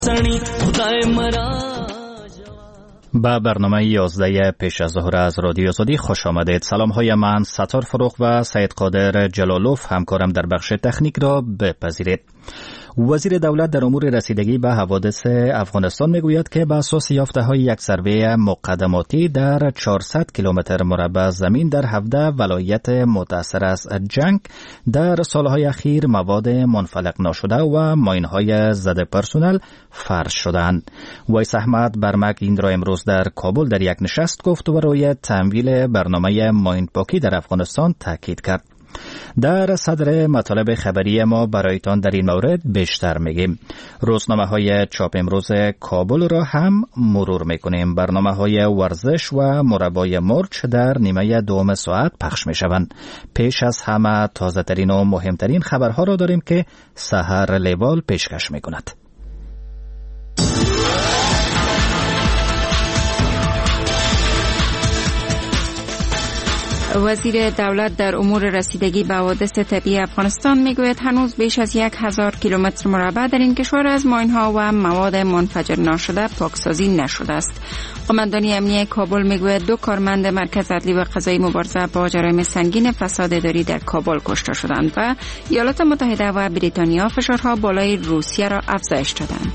با برنامه 11 پیش از ظهر از رادیو آزادی خوش آمدید. سلام های من ستار فروغ و سید قادر جلالوف همکارم در بخش تکنیک را بپذیرید. وزیر دولت در امور رسیدگی به حوادث افغانستان میگوید که بر اساس یافته‌های یک سروی مقدماتی در 400 کیلومتر مربع زمین در 17 ولایت متاثر از جنگ در سالهای اخیر مواد منفلق ناشده و ماین‌های ضد پرسنل فرش شدند. ویس احمد برمک این را امروز در کابل در یک نشست گفت و روی تمویل برنامه ماین پاکی در افغانستان تاکید کرد. در صدر مطالب خبری ما برایتان در این مورد بیشتر میگیم. روزنامه های چاپ امروز کابل را هم مرور میکنیم. برنامه های ورزش و مربای مرچ در نیمه دوم ساعت پخش میشوند. پیش از همه تازه ترین و مهمترین خبرها را داریم که سحر لیوال پیشکش میکند. وزیر دولت در امور رسیدگی به حوادث طبیعی افغانستان میگوید هنوز بیش از 1000 کیلومتر مربع در این کشور از ماین‌ها و مواد منفجر ناشده پاکسازی نشده است. قماندانی امنیه کابل میگوید 2 کارمند مرکز عدلی و قضایی مبارزه با جرایم سنگین فساد اداری در کابل کشته شدند و ایالات متحده و بریتانیا فشارها بالای روسیه را افزایش دادند.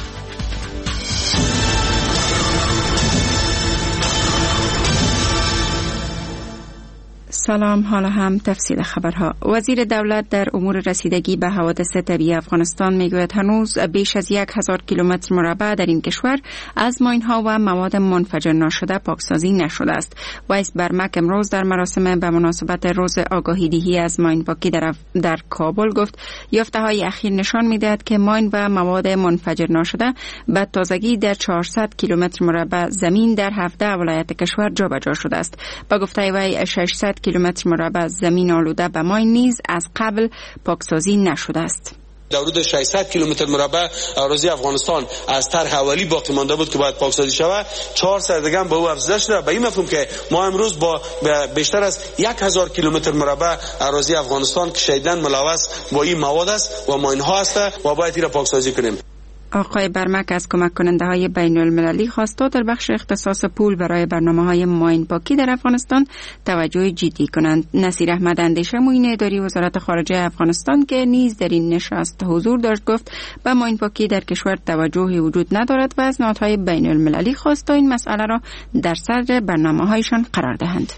سلام، حالا هم تفصیل خبرها. وزیر دولت در امور رسیدگی به حوادث طبیعی افغانستان میگوید هنوز بیش از 1000 کیلومتر مربع در این کشور از ماین‌ها و مواد منفجر ناشده پاکسازی نشده است. ویس برمک امروز در مراسم به مناسبت روز آگاهی دهی از ماین پاکی در کابل گفت یافته‌های اخیر نشان می‌دهد که ماین و مواد منفجر ناشده به تازگی در 400 کیلومتر مربع زمین در 17 ولایت کشور جابجا شده است. با گفته وی 600 کیلومتر مربع زمین آلوده به ماین نیز از قبل پاکسازی نشده است. در حدود 600 کیلومتر مربع اراضی افغانستان از طرح اولی باقی مانده بود که باید پاکسازی شود. 400 دیگه به او افزایش شده. به این مفهوم که ما امروز با بیشتر از 1000 کیلومتر مربع اراضی افغانستان که شدیداً ملوث با این مواد است و ماین ها است و باید این را پاکسازی کنیم. آقای برمک از کمک کننده های بین المللی خواست تا در بخش اختصاص پول برای برنامه های ماین پاکی در افغانستان توجه جدی کنند. نصیر احمد اندیشه معین اداری وزارت خارجه افغانستان که نیز در این نشست حضور داشت گفت به ماین پاکی در کشور توجهی وجود ندارد و از نهادهای بین المللی خواست تا این مسئله را در صدر برنامه هایشان قرار دهند.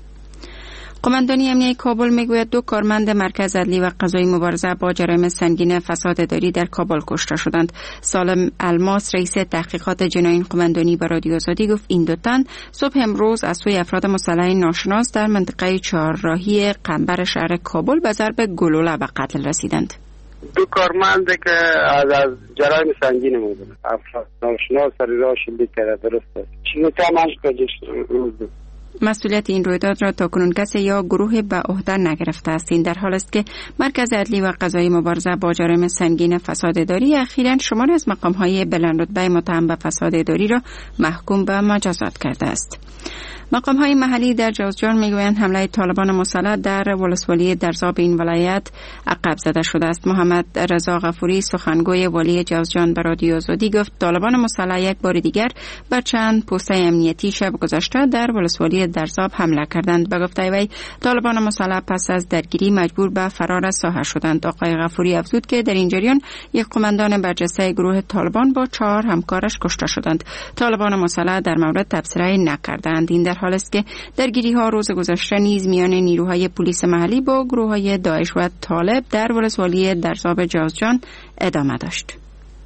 قماندانی امنیه کابل میگوید 2 کارمند مرکز عدلی و قضایی مبارزه با جرایم سنگین فساد اداری در کابل کشته شدند. سالم الماس رئیس تحقیقات جنایی قماندانی به رادیو آزادی گفت این 2 تن صبح امروز از سوی افراد مسلح ناشناس در منطقه چهارراهی قنبر شهر کابل به ضرب گلوله به قتل رسیدند. 2 کارمند که از جرایم سنگین بودند. افراد ناشناس سر راه شلیک کرده درسته. چیزی تماش کجاست؟ مسئولیت این رویداد را تاکنون کسی یا گروه به عهده نگرفته است. این در حال است که مرکز عدلی و قضایی مبارزه با جرایم سنگین فساد اداری اخیراً شماری از مقام‌های بلندرتبه متهم به فساد اداری را محکوم به مجازات کرده است. مقام‌های محلی در جوزجان میگویند حمله طالبان مسلح در ولسوالی درزاب این ولایت عقب زده شده است. محمد رضا غفوری سخنگوی والی جوزجان به رادیو آزادی گفت طالبان مسلح یک بار دیگر بر چند پوسته امنیتی شب گذشته در ولسوالی درزاب حمله کردند. به گفته وی طالبان مسلح پس از درگیری مجبور به فرار از ساحه شدند. آقای غفوری افزود که در این جریان یک قماندان برجسته گروه طالبان با 4 همکارش کشته شدند. طالبان مسلح در مورد تبصره نکردند. این در حال است که درگیری ها روز گذشته نیز میان نیروهای پلیس محلی با گروه های داعش و طالب در ولسوالی درزاب جوزجان ادامه داشت.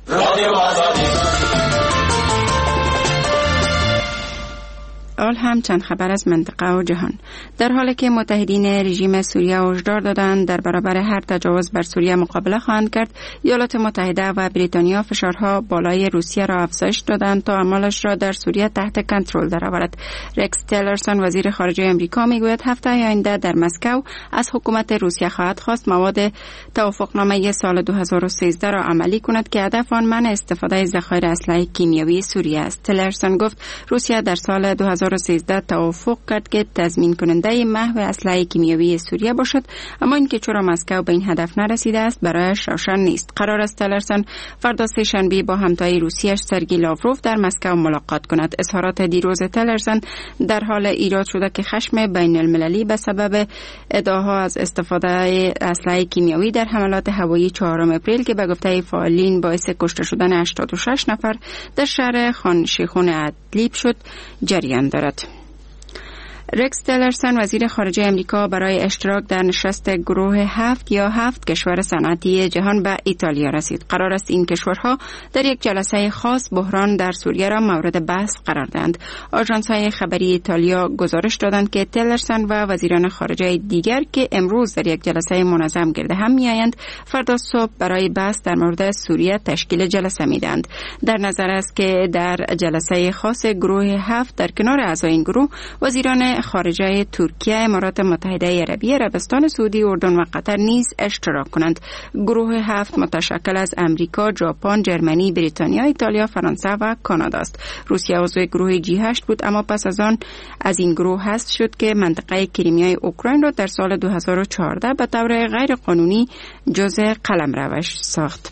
حال هم چند خبر از منطقه و جهان. در حالی که متحدین رژیم سوریه هشدار دادند در برابر هر تجاوز بر سوریه مقابله خواهند کرد، ایالات متحده و بریتانیا فشارها بالای روسیه را افزایش دادند تا اعمالش را در سوریه تحت کنترل درآورد. رکس تیلرسون وزیر خارجه آمریکا میگوید هفته آینده در مسکو از حکومت روسیه خواهد خواست مواد توافقنامه سال 2013 را عملی کند که هدف آن منع استفاده از ذخایر اسلحه کیمیایی سوریه است. تیلرسون گفت روسیه در سال 2013 2013 توافق کرد که تضمین کننده محو اسلحه کیمیایی سوریه باشد، اما اینکه چرا مسکو به این هدف نرسیده است برایش روشن نیست. قرار است تلرسن فردا سه‌شنبه با همتای روسیه‌اش سرگی لاوروف در مسکو ملاقات کند. اظهارات دیروز تلرسن در حال ایجاد شده که خشم بین المللی به سبب ادعاها از استفاده اسلحه کیمیایی در حملات هوایی 4 اپریل که به گفته فعالین باعث کشته شدن 86 نفر در شهر خان شیخون ادلیب شد جریان دارد. رکس تلرسن وزیر خارجه امریکا برای اشتراک در نشست گروه 7 یا 7 کشور صنعتی جهان به ایتالیا رسید. قرار است این کشورها در یک جلسه خاص بحران در سوریه را مورد بحث قرار دهند. آژانس‌های خبری ایتالیا گزارش دادند که تلرسن و وزیران خارجه دیگر که امروز در یک جلسه منظم گرد هم می‌آیند فردا صبح برای بحث در مورد سوریه تشکیل جلسه می‌دهند. در نظر است که در جلسه خاص گروه 7 در کنار اعضای این گروه وزیران خارجه ترکیه، امارات متحده عربی، عربستان سعودی، اردن و قطر نیز اشتراک کنند. گروه 7 متشکل از امریکا، ژاپن، جرمنی، بریتانیا، ایتالیا، فرانسه و کانادا است. روسیه عضو گروه G8 بود، اما پس از آن از این گروه حذف شد که منطقه کریمیای اوکراین را در سال 2014 به طور غیر قانونی جزء قلمروش ساخت.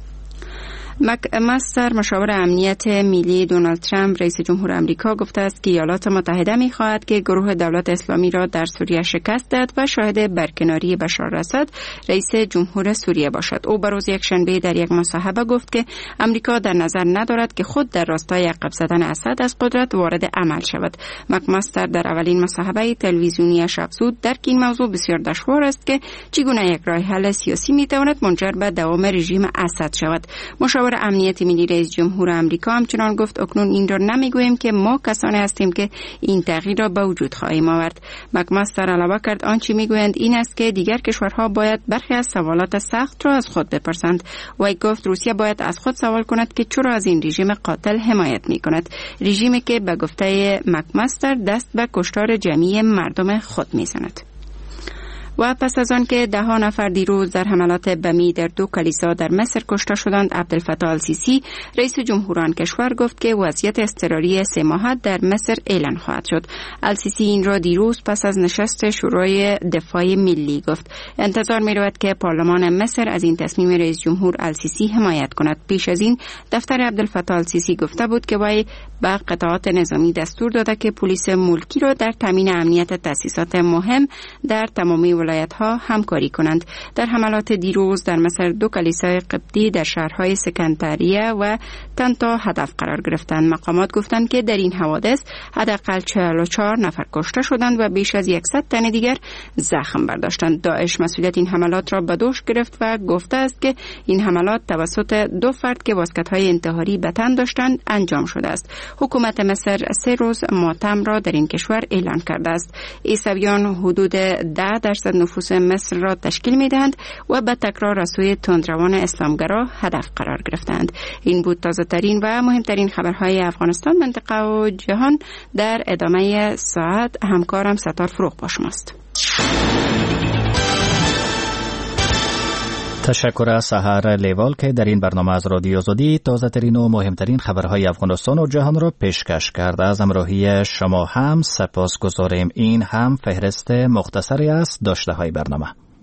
مک‌مستر مشاور امنیت ملی دونالد ترامپ رئیس جمهور آمریکا گفته است که ایالات متحده می‌خواهد که گروه دولت اسلامی را در سوریه شکست دهد و شاهد برکناری بشار الاسد رئیس جمهور سوریه باشد. او به روز یکشنبه در یک مصاحبه گفت که آمریکا در نظر ندارد که خود در راستای عقب زدن اسد از قدرت وارد عمل شود. مک‌مستر در اولین مصاحبه تلویزیونیش افزود درک این موضوع بسیار دشوار است که چگونه یک راه حل سیاسی می‌تواند منجر به دوام رژیم اسد شود. مشاور امنیت ملی رئیس جمهور آمریکا همچنان گفت اکنون این را نمیگوییم که ما کسانی هستیم که این تغییر را به وجود خواهیم آورد. مک‌مستر علاوه کرد آنچه میگویند این است که دیگر کشورها باید برخی از سوالات سخت را از خود بپرسند. وی گفت روسیه باید از خود سوال کند که چرا از این رژیم قاتل حمایت میکند، رژیمی که به گفته مک‌مستر دست به کشتار جمعی مردم خود میزند. و پس از آن که 10 نفر دیروز در حملات بمی در 2 کلیسا در مصر کشته شدند، عبدالفتاح السیسی رئیس جمهور آن کشور گفت که وضعیت اضطراری 3 ماهه در مصر اعلان خواهد شد. السیسی این را دیروز پس از نشست شورای دفاع ملی گفت. انتظار می رود که پارلمان مصر از این تصمیم رئیس جمهور السیسی حمایت کند. پیش از این دفتر عبدالفتاح السیسی گفته بود که وی به قطعات نظامی دستور داده که پلیس ملکی را در تامین امنیت تأسیسات مهم در تمامی ولایت‌ها همکاری کنند. در حملات دیروز در مصر 2 کلیسای قبطی در شهرهای سکندریه و تنتا هدف قرار گرفتند. مقامات گفتند که در این حوادث حداقل 44 نفر کشته شدند و بیش از 100 تن دیگر زخم برداشتند. داعش مسئولیت این حملات را به دوش گرفت و گفته است که این حملات توسط 2 فرد که واسکت‌های انتحاری به تن داشتند انجام شده است. حکومت مصر 3 روز ماتم را در این کشور اعلان کرده است. عیسویان حدود 10% نفوس مصر را تشکیل می‌دهند و به تکرار از سوی تندروان اسلامگرا هدف قرار گرفتند. این بود تازه‌ترین و مهمترین خبرهای افغانستان، منطقه و جهان. در ادامه ساعت همکارم ستار فروغ با شماست. تشکر از سحر لیوال که در این برنامه از رادیو آزادی تازه ترین و مهمترین خبرهای افغانستان و جهان را پیشکش کرده. از همراهی شما هم سپاسگزاریم. این هم فهرست مختصری از داشته های برنامه.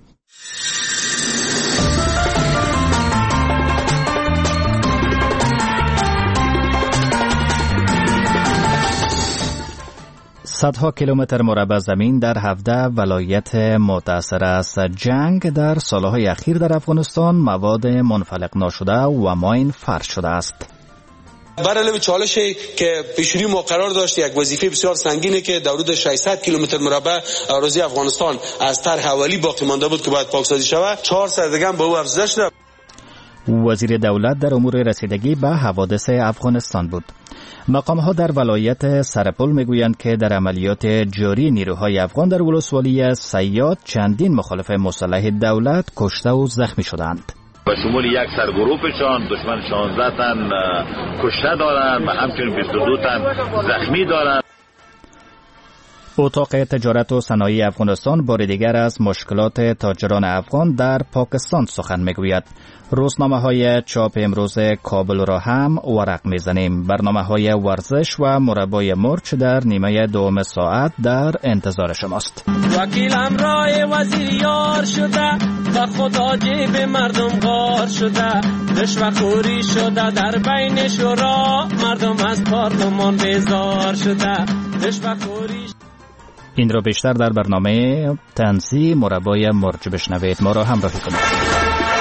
صدها کیلومتر مربع زمین در 17 ولایت متاثر از جنگ در سالهای اخیر در افغانستان مواد منفلق ناشده و ماین فرش شده است. بر علاوه چالشی که پیشروی ما قرار داشت، یک وظیفه بسیار سنگینی که در حدود 600 کیلومتر مربع اراضی افغانستان از طرح اولی باقی مانده بود که باید پاکسازی شود، 4 سال دیگه به او افزایش شد. وزیر دولت در امور رسیدگی به حوادث افغانستان بود. مقام‌ها در ولایت سرپل میگویند که در عملیات جاری نیروهای افغان در ولسوالی صیاد چندین مخالف مسلح دولت کشته و زخمی شدند. به شمول یک سرگروهشان دشمن 16 تن کشته دارند و همچنین 22 تن زخمی دارند. اتاق تجارت و صنایع افغانستان بار دیگر از مشکلات تاجران افغان در پاکستان سخن میگوید. روزنامه‌های چاپ امروز کابل را هم ورق میزنیم. برنامه‌های ورزش و مربای مرچ در نیمه دوم ساعت در انتظار شماست. وکیلم رای وزیر یار شده، به خدا جیب مردم غار شده، رشوه‌خوری شده در بین شورا، مردم از پارلمان بیزار شده، رشوه‌خوری. این را بیشتر در برنامه تنزی مربای مرچ بشنوید. ما را همراهی کنید.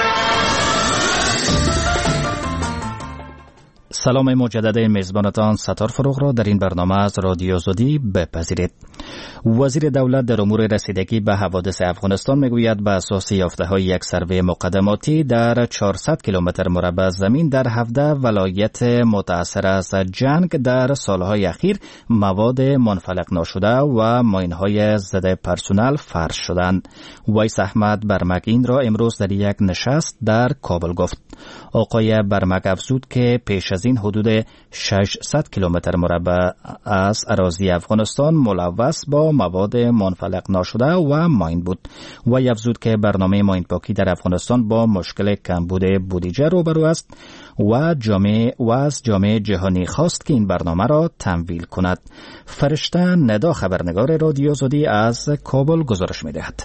سلام مجدد میزبانتان ستار فروغ را در این برنامه از رادیو آزادی بپذیرید. وزیر دولت در امور رسیدگی به حوادث افغانستان میگوید به اساس یافته‌های یک سروی مقدماتی در 400 کیلومتر مربع زمین در 17 ولایت متاثر از جنگ در سالهای اخیر مواد منفلق ناشده و ماین‌های ضد پرسونل فرش شدند. ویس احمد برمک این را امروز در یک نشست در کابل گفت. آقای برمک افزود که پیش از این حدود 600 کیلومتر مربع از اراضی افغانستان ملوث با مواد منفلق ناشده و ماین بود. و افزود که برنامه ماین پاکی در افغانستان با مشکل کمبود بودجه روبرو است و از جامعه جهانی خواست که این برنامه را تمویل کند. فرشته ندا خبرنگار رادیو آزادی از کابل گزارش می‌دهد.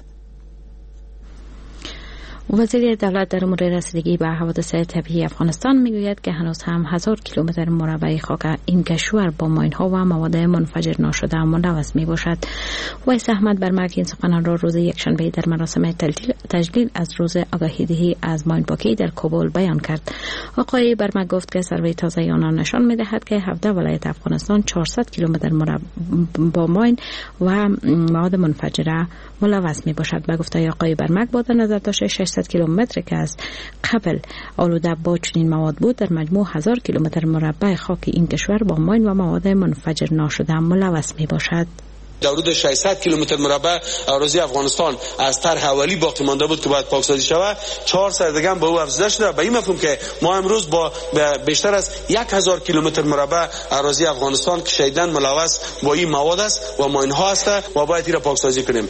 وزیر دولت در امور رسیدگی به حوادث طبیعی افغانستان میگوید که هنوز هم 1000 کیلومتر مربع خاک این کشور با ماین‌ها و مواد منفجر ناشده ملوث می باشد. ویس احمد برمک این سخنان را روز یکشنبه در مراسم تجلیل از روز آگاهی‌دهی از ماین پاکی در کابل بیان کرد. آقای برمک گفت که سروی تازه آن نشان می‌دهد که 17 ولایت افغانستان 400 کیلومتر مربع با ماین و مواد منفجره ملوث می باشد. به گفته آقای برمک با نظر داشته 600 کیلومتر که از قبل آلوده با چنین مواد بود، در مجموع 1000 کیلومتر مربع خاک این کشور با ماین و مواد منفجر ناشده ملوث می باشد. در حدود 600 کیلومتر مربع اراضی افغانستان از طرح اولی باقی مانده بود که باید پاکسازی شود. 400 دیگه به او افزوده شده. به این مفهوم که ما امروز با بیشتر از 1000 کیلومتر مربع اراضی افغانستان که شدیداً ملوث با این مواد است و ماین‌ها است و باید این را پاکسازی کنیم.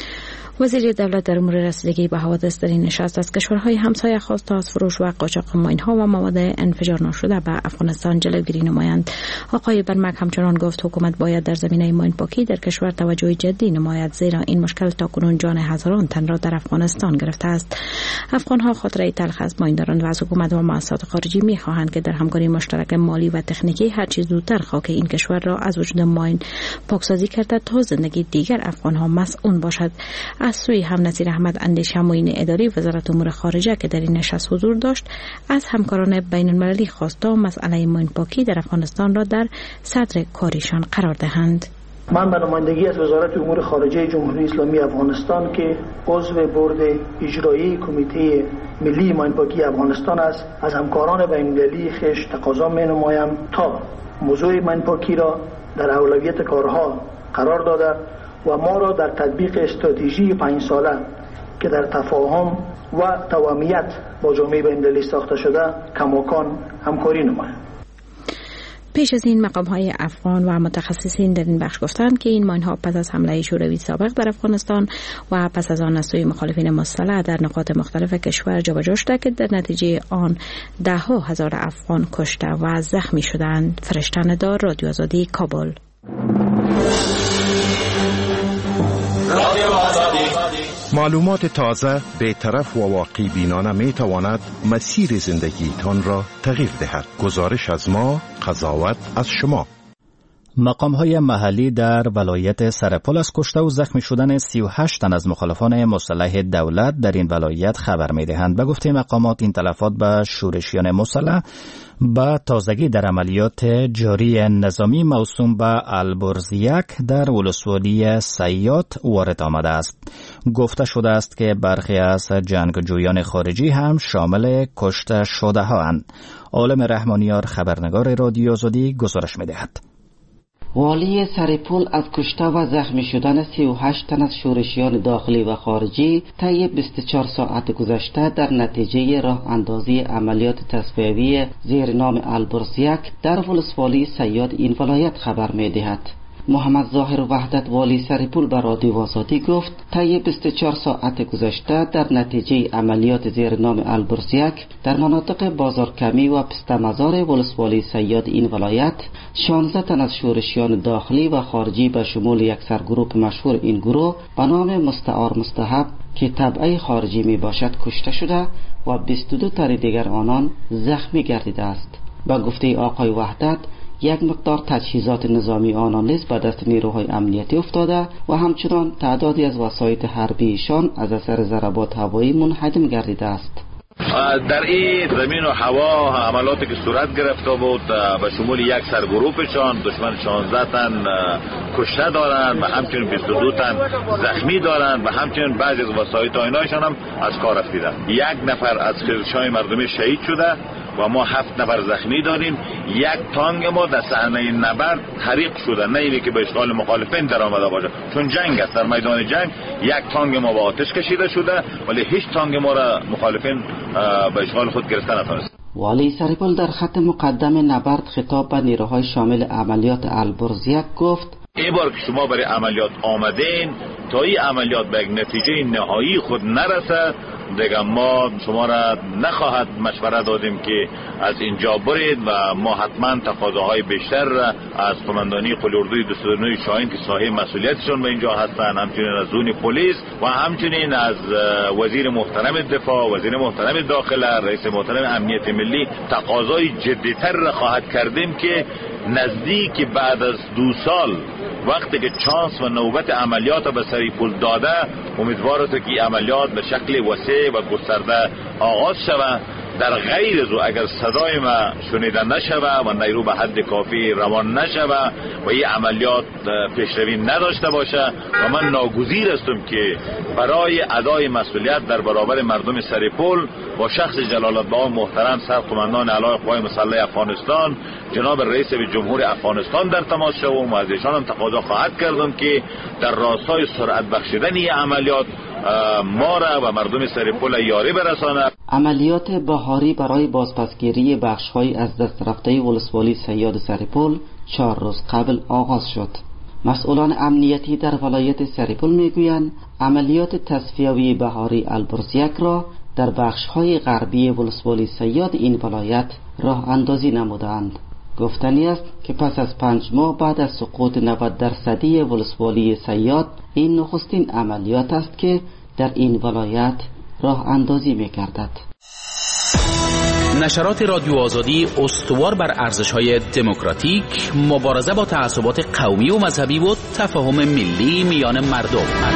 وزیر دولت در امور رسیدگی به حوادث در این نشست از کشورهای همسایه خواست تا از فروش و قاچاق ماین‌ها و مواد انفجار ناشده به افغانستان جلوگیری نمایند. آقای برمک همچنان گفت حکومت باید در زمینه ماین پاکی در کشور توجه جدی نماید، زیرا این مشکل تاکنون جان هزاران تن را در افغانستان گرفته است. افغان‌ها خاطره تلخ از ماین دارند و از حکومت و مؤسسات خارجی می‌خواهند که در همکاری مشترک مالی و تکنیکی هر چیز زودتر خاک این کشور را از وجود ماین پاکسازی کرده تا زندگی دیگر افغان‌ها مسئول باشد. از سوی هم نصیر احمد اندیشه معین اداری وزارت امور خارجه که در این نشست حضور داشت از همکاران بین المللی خواست تا مسئله ماین پاکی در افغانستان را در صدر کاریشان قرار دهند. من به نمایندگی از وزارت امور خارجه جمهوری اسلامی افغانستان که عضو بورد اجرایی کمیته ملی ماین پاکی افغانستان است، از همکاران بین المللی خویش تقاضا می نمایم تا موضوع ماین پاکی را در اولویت کارها قرار داده و ما را در تطبیق استراتژی 5 ساله که در تفاهم و توامیت با جامعه بین‌المللی ساخته شده کماکان همکاری نماید. پیش از این مقام‌های افغان و متخصصین در این بخش گفتند که این ماین‌ها پس از حمله شوروی سابق در افغانستان و پس از آن از سوی مخالفین مسلح در نقاط مختلف کشور جابجا شده که در نتیجه آن ده‌ها هزار افغان کشته و زخمی شدند. فرشته ندا، رادیو آزادی، کابل. معلومات تازه، بی‌طرف و واقعی بینانه می تواند مسیر زندگیتان را تغییر دهد. گزارش از ما، قضاوت از شما. مقام‌های محلی در ولایت سرپل از کشته و زخمی شدن 38 تن از مخالفان مسلح دولت در این ولایت خبر می‌دهند. به گفته مقامات این تلفات به شورشیان مسلح با تازگی در عملیات جاری نظامی موسوم به البرزیک در ولسوالی سیات وارد آمده است. گفته شده است که برخی از جنگجویان خارجی هم شامل کشته شده هاند. عالم رحمانیار خبرنگار رادیو آزادی گزارش می‌دهد. والی سرپل از کشته و زخمی شدن 38 تن از شورشیان داخلی و خارجی طی 24 ساعت گذشته در نتیجه راه اندازی عملیات تصفیوی زیر نام البرزیک در ولسوالی سیاد این ولایت خبر می دهد. محمد ظاهر وحدت والی سرپول به رادیو آزادی گفت طی 24 ساعت گذشته در نتیجه عملیات زیر نام البرز 1 در مناطق بازارکمی و پستمزار ولسوالی صیاد این ولایت 16 تن از شورشیان داخلی و خارجی به شمول یک سرگروه مشهور این گروه به نام مستعار مستحب که تبعه خارجی می باشد کشته شده و 22 تن دیگر آنان زخمی گردیده است. با گفته آقای وحدت یک مقدار تجهیزات نظامی آنان نیز به دست نیروهای امنیتی افتاده و همچنان تعدادی از وسایط حربیشان از اثر ضربات هوایی منهدم گردیده است. در این زمین و هوا عملاتی که صورت گرفته بود به شمول یک سرگروهشان دشمن 16 تن کشته دارند و همچنین 22 تن زخمی دارند و همچنین بعضی از وسایط آینایشان هم از کار رفتیده. یک نفر از خیزش‌های مردمی شهید شده و ما 7 نفر زخمی داریم. یک تانک ما در صحنه نبرد حریق شده، نه اینی که به اشغال مخالفین در آمده باشه، چون جنگ است. در میدان جنگ یک تانک ما با آتش کشیده شده ولی هیچ تانک ما را مخالفین به اشغال خود گرفته نتونست. والی سرپول در خط مقدم نبرد خطاب به نیروهای شامل عملیات البرز 1 گفت این بار که شما برای عملیات آمدین تا این عملیات به یک نتیجه نهایی خود نرسد دیگه ما شما را نخواهد مشوره دادیم که از اینجا برید و ما حتما تقاضاهای بیشتر از قماندانی قلی اردوی 209 شاهین که صاحب مسئولیتشون به اینجا هستن، همچنین از زون پلیس و همچنین از وزیر محترم دفاع، وزیر محترم داخله، رئیس محترم امنیت ملی تقاضای جدیتر را خواهد کردیم که نزدیک بعد از 2 سال وقتی که چانس و نوبت عملیات به سرپول داده امیدوارم که عملیات به شکل وسیع و گسترده آغاز شود. در غیر از اگر صدای ما شنیده نشود و نیرو به حد کافی روان نشود و این عملیات پیشروی نداشته باشه و من ناگزیر هستم که برای ادای مسئولیت در برابر مردم سرپول با شخص جلالت بها محترم سرقماندان اعلی قوای مسلح افغانستان جناب رئیس جمهور افغانستان در تماس شوم و از ایشان هم تقاضا خواهد کردم که در راستای سرعت بخشیدن این عملیات ما را و مردم سرپول یاری برساند. عملیات بهاری برای بازپسگیری بخش‌های از دست رفته ولسوالی صیاد سرپول 4 روز قبل آغاز شد. مسئولان امنیتی در ولایت سرپول میگویند عملیات تصفیوی بهاری البرز 1 را در بخش‌های غربی ولسوالی صیاد این ولایت راه اندازی نمودند. گفتنی است که پس از 5 ماه بعد از سقوط 90% ولسوالی صیاد این نخستین عملیات است که در این ولایت راه اندازی می‌گردد. نشرات رادیو آزادی استوار بر ارزش‌های دموکراتیک، مبارزه با تعصبات قومی و مذهبی و تفاهم ملی میان مردم.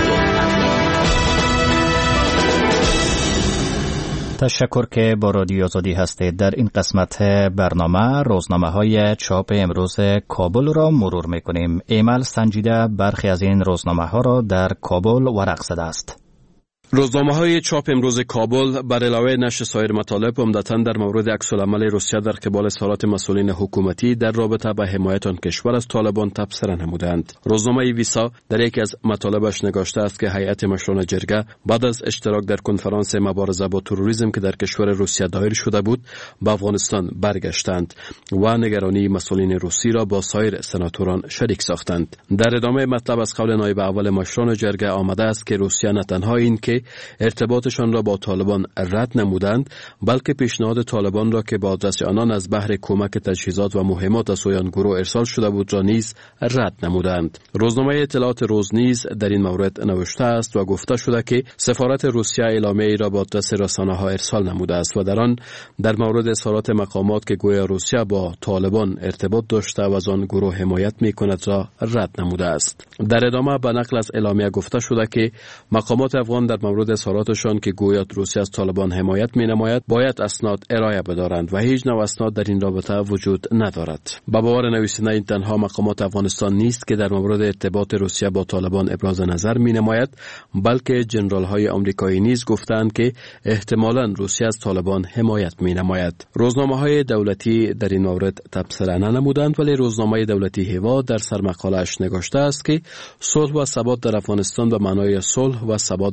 تشکر که با رادیو آزادی هستید. در این قسمت برنامه روزنامه‌های چاپ امروز کابل را مرور می‌کنیم. ایمل سنجیده برخی از این روزنامه‌ها را در کابل ورق زده است. روزنامه‌های چاپ امروز کابل بر علاوه نشر سایر مطالب عمدتاً در مورد عکس‌العمل روسیه در قبال اظهارات مسئولین حکومتی در رابطه با حمایت آن کشور از طالبان تبصره نمودند. روزنامه ویسا در یکی از مطالبش نگاشته است که هیئت مشران جرگه بعد از اشتراک در کنفرانس مبارزه با تروریسم که در کشور روسیه دایر شده بود به افغانستان برگشتند و نگرانی مسئولین روسی را با سایر سناتوران شریک ساختند. در ادامه مطلب از قول نایب اول مشران جرگه آمده است که روسیه نه تنها این که ارتباطشان را با طالبان رد نمودند بلکه پیشنهاد طالبان را که با آدرس آنان از بهر کمک تجهیزات و مهمات از سوی آن گروه ارسال شده بود را نیز رد نمودند. روزنامه اطلاعات روز نیز در این مورد نوشته است و گفته شده که سفارت روسیه اعلامیه ای را با آدرس رسانه‌ها ارسال نموده است و در آن در مورد اظهارات مقامات که گویا روسیه با طالبان ارتباط داشته و از آن گروه حمایت می‌کند را رد نموده است. در ادامه به نقل از اعلامیه گفته شده که مقامات افغان در مورد اظهاراتشان که گویا روسیه از طالبان حمایت می‌نماید باید اسناد ارائه بدارند و هیچ نوع اسناد در این رابطه وجود ندارد. با باور نویسنده این تنها مقامات افغانستان نیست که در مورد ارتباط روسیه با طالبان ابراز نظر می‌نماید بلکه جنرال‌های آمریکایی نیز گفتند که احتمالاً روسیه از طالبان حمایت می‌نماید. روزنامه‌های دولتی در این مورد تبصره ننمودند ولی روزنامه دولتی هوا در سرمقاله‌اش نگاشته است که صلح و ثبات در افغانستان به معنای صلح و ثبات در منطقه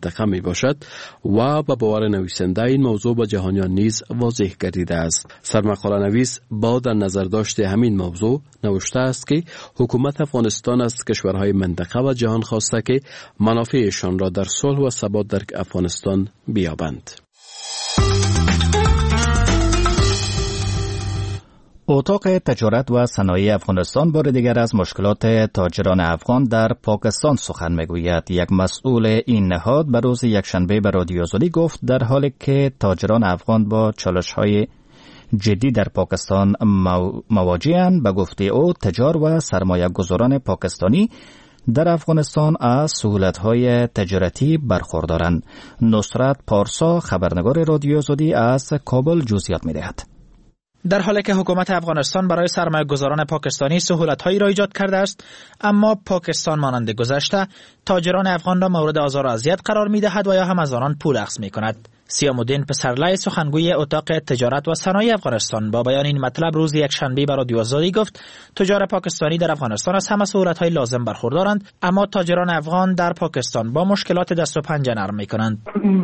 منطقه می باشد و به باور نویسنده این موضوع به جهانیان نیز واضح گردیده است. سرمقاله نویس با در نظر داشته همین موضوع نوشته است که حکومت افغانستان از کشورهای منطقه و جهان خواسته که منافعشان را در صلح و ثبات در افغانستان بیابند. اتاق تجارت و صنایع افغانستان بار دیگر از مشکلات تاجران افغان در پاکستان سخن میگوید. یک مسئول این نهاد به روز یکشنبه به رادیو آزادی گفت در حالی که تاجران افغان با چالش‌های جدی در پاکستان مواجه‌اند، به گفته او تجار و سرمایه گذاران پاکستانی در افغانستان از سهولت‌های تجارتی برخوردارند. نصرت پارسا خبرنگار رادیو آزادی از کابل جزئیات می‌دهد. در حالی که حکومت افغانستان برای سرمایه‌گذاران پاکستانی سهولت‌هایی را ایجاد کرده است، اما پاکستان مانند گذشته تاجران افغان را مورد آزار و اذیت قرار می‌دهد و یا هم از آنان پول اخذ می‌کند. سیام الدین پسرلی سخنگوی اتاق تجارت و صنایع افغانستان با بیان این مطلب روز یکشنبه به رادیو آزادی گفت تجار پاکستانی در افغانستان از همه سهولت‌های لازم برخوردارند، اما تاجران افغان در پاکستان با مشکلات دست و پنجه نرم می‌کنند.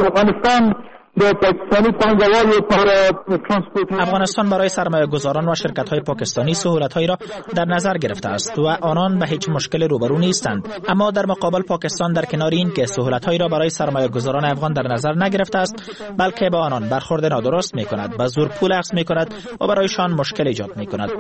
افغانستان برای سرمایه گذاران و شرکت های پاکستانی سهولت هایی را در نظر گرفته است و آنان به هیچ مشکل روبرو نیستند، اما در مقابل پاکستان در کنار این که سهولت هایی را برای سرمایه گذاران افغان در نظر نگرفته است، بلکه با آنان برخورد نادرست می کند، به زور پول اخذ می کند و برایشان مشکل ایجاد می کند.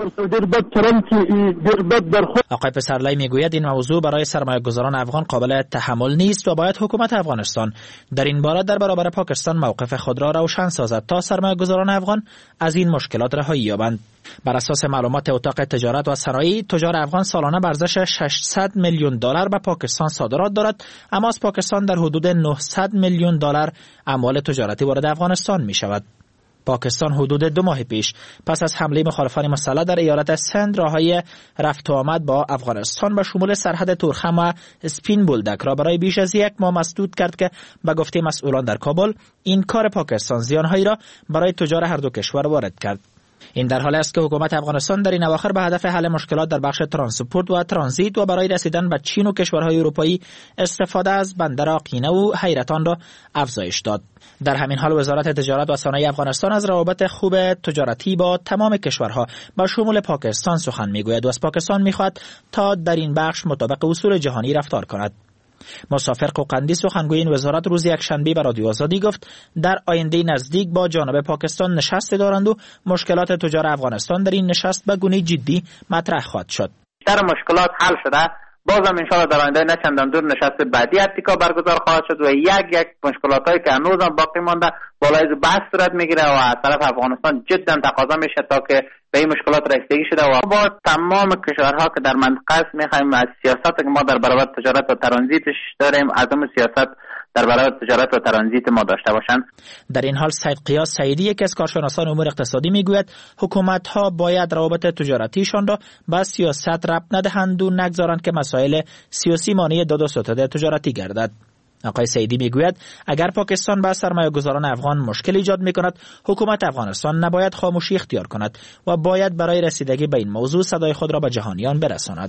آقای پسرلی می گوید این موضوع برای سرمایه گذاران افغان قابل تحمل نیست و باید حکومت افغانستان در این باره در برابر پاکستان موقف خود را روشن سازد تا سرمایه‌گذاران افغان از این مشکلات رهایی یابند. بر اساس معلومات اتاق تجارت و صنایع، تجار افغان سالانه به ارزش 600 میلیون دلار به پاکستان صادرات دارد، اما از پاکستان در حدود 900 میلیون دلار اموال تجارتی وارد افغانستان می شود. پاکستان حدود 2 ماه پیش پس از حمله مخالفان مسلح در ایالت سند راههای رفت و آمد با افغانستان به شمول سرحد تورخم و اسپین بولدک را برای بیش از 1 ماه مسدود کرد که به گفته مسئولان در کابل این کار پاکستان زیانهایی را برای تجار هر دو کشور وارد کرد. این در حالی است که حکومت افغانستان در این اواخر به هدف حل مشکلات در بخش ترانسپورت و ترانزیت و برای رسیدن به چین و کشورهای اروپایی استفاده از بندر آقینه و حیرتان را افزایش داد. در همین حال وزارت تجارت و صنایع افغانستان از روابط خوب تجارتی با تمام کشورها با شمول پاکستان سخن میگوید و از پاکستان میخواهد تا در این بخش مطابق اصول جهانی رفتار کند. مسافر قوقندی سخنگوی این وزارت روز یکشنبه به رادیو آزادی گفت در آینده نزدیک با جانب پاکستان نشست دارند و مشکلات تجار افغانستان در این نشست به گونه جدی مطرح خواهد شد. در مشکلات حل شده، بازم انشاءالله در آینده نه چندان دور نشست بعدی اتیکا برگزار خواهد شد و یک مشکلاتایی که هنوز هم باقی مانده بالای بحث صورت میگیره و از طرف افغانستان جدا تقاضا میشه تا که به این مشکلات رسیدگی شده و با تمام کشورها که در منطقه است میخوایم از سیاست که ما در برابر تجارت و ترانزیتش داریم از اون سیاست در برابر تجارت و ترانزیت ما داشته باشند. در این حال سید قیاس سعیدی یکی از کارشناسان امور اقتصادی میگوید حکومت‌ها باید روابط تجارتیشان را با سیاست ربط ندهند و نگذارند که مسائل سیاسی مانع دو ستاد تجارتی گردد. آقای سعیدی میگوید اگر پاکستان با سرمایه‌گذاران افغان مشکل ایجاد می‌کند، حکومت افغانستان نباید خاموشی اختیار کند و باید برای رسیدگی به این موضوع صدای خود را به جهانیان برساند.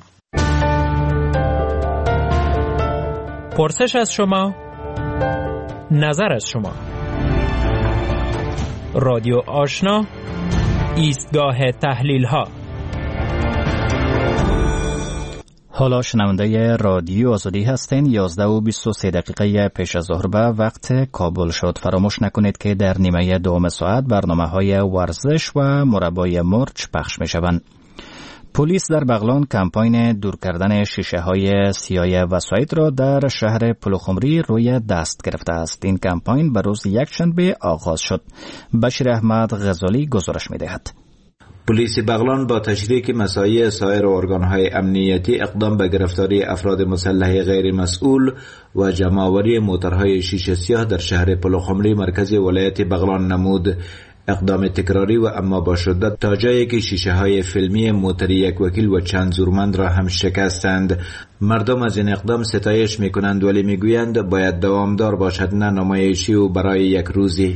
پرسش از شما، نظر از شما. رادیو آشنا، ایستگاه تحلیل ها. حالا شنونده رادیو آزادی هستین. 11:23 پیش از ظهر به وقت کابل شد. فراموش نکنید که در نیمه دوم ساعت برنامه‌های ورزش و مربای مرچ پخش می‌شوند. پلیس در بغلان کمپاین دور کردن شیشه‌های سیاه وسایط را در شهر پلوخمری روی دست گرفته است. این کمپاین به روز یکشنبه آغاز شد. بشیر احمد غزالی گزارش می‌دهد. پلیس بغلان با تشریک مساعی سایر ارگان‌های امنیتی اقدام به گرفتاری افراد مسلح غیر مسئول و جمع‌آوری موترهای شیشه سیاه در شهر پلوخمری مرکز ولایت بغلان نمود. اقدام تکراری و اما با شدت تا جایی که شیشه های فیلمی موتری یک وکیل و چند زورمند را هم شکستند. مردم از این اقدام ستایش میکنند ولی میگویند باید دوامدار باشد، نه نمایشی و برای یک روزی. ما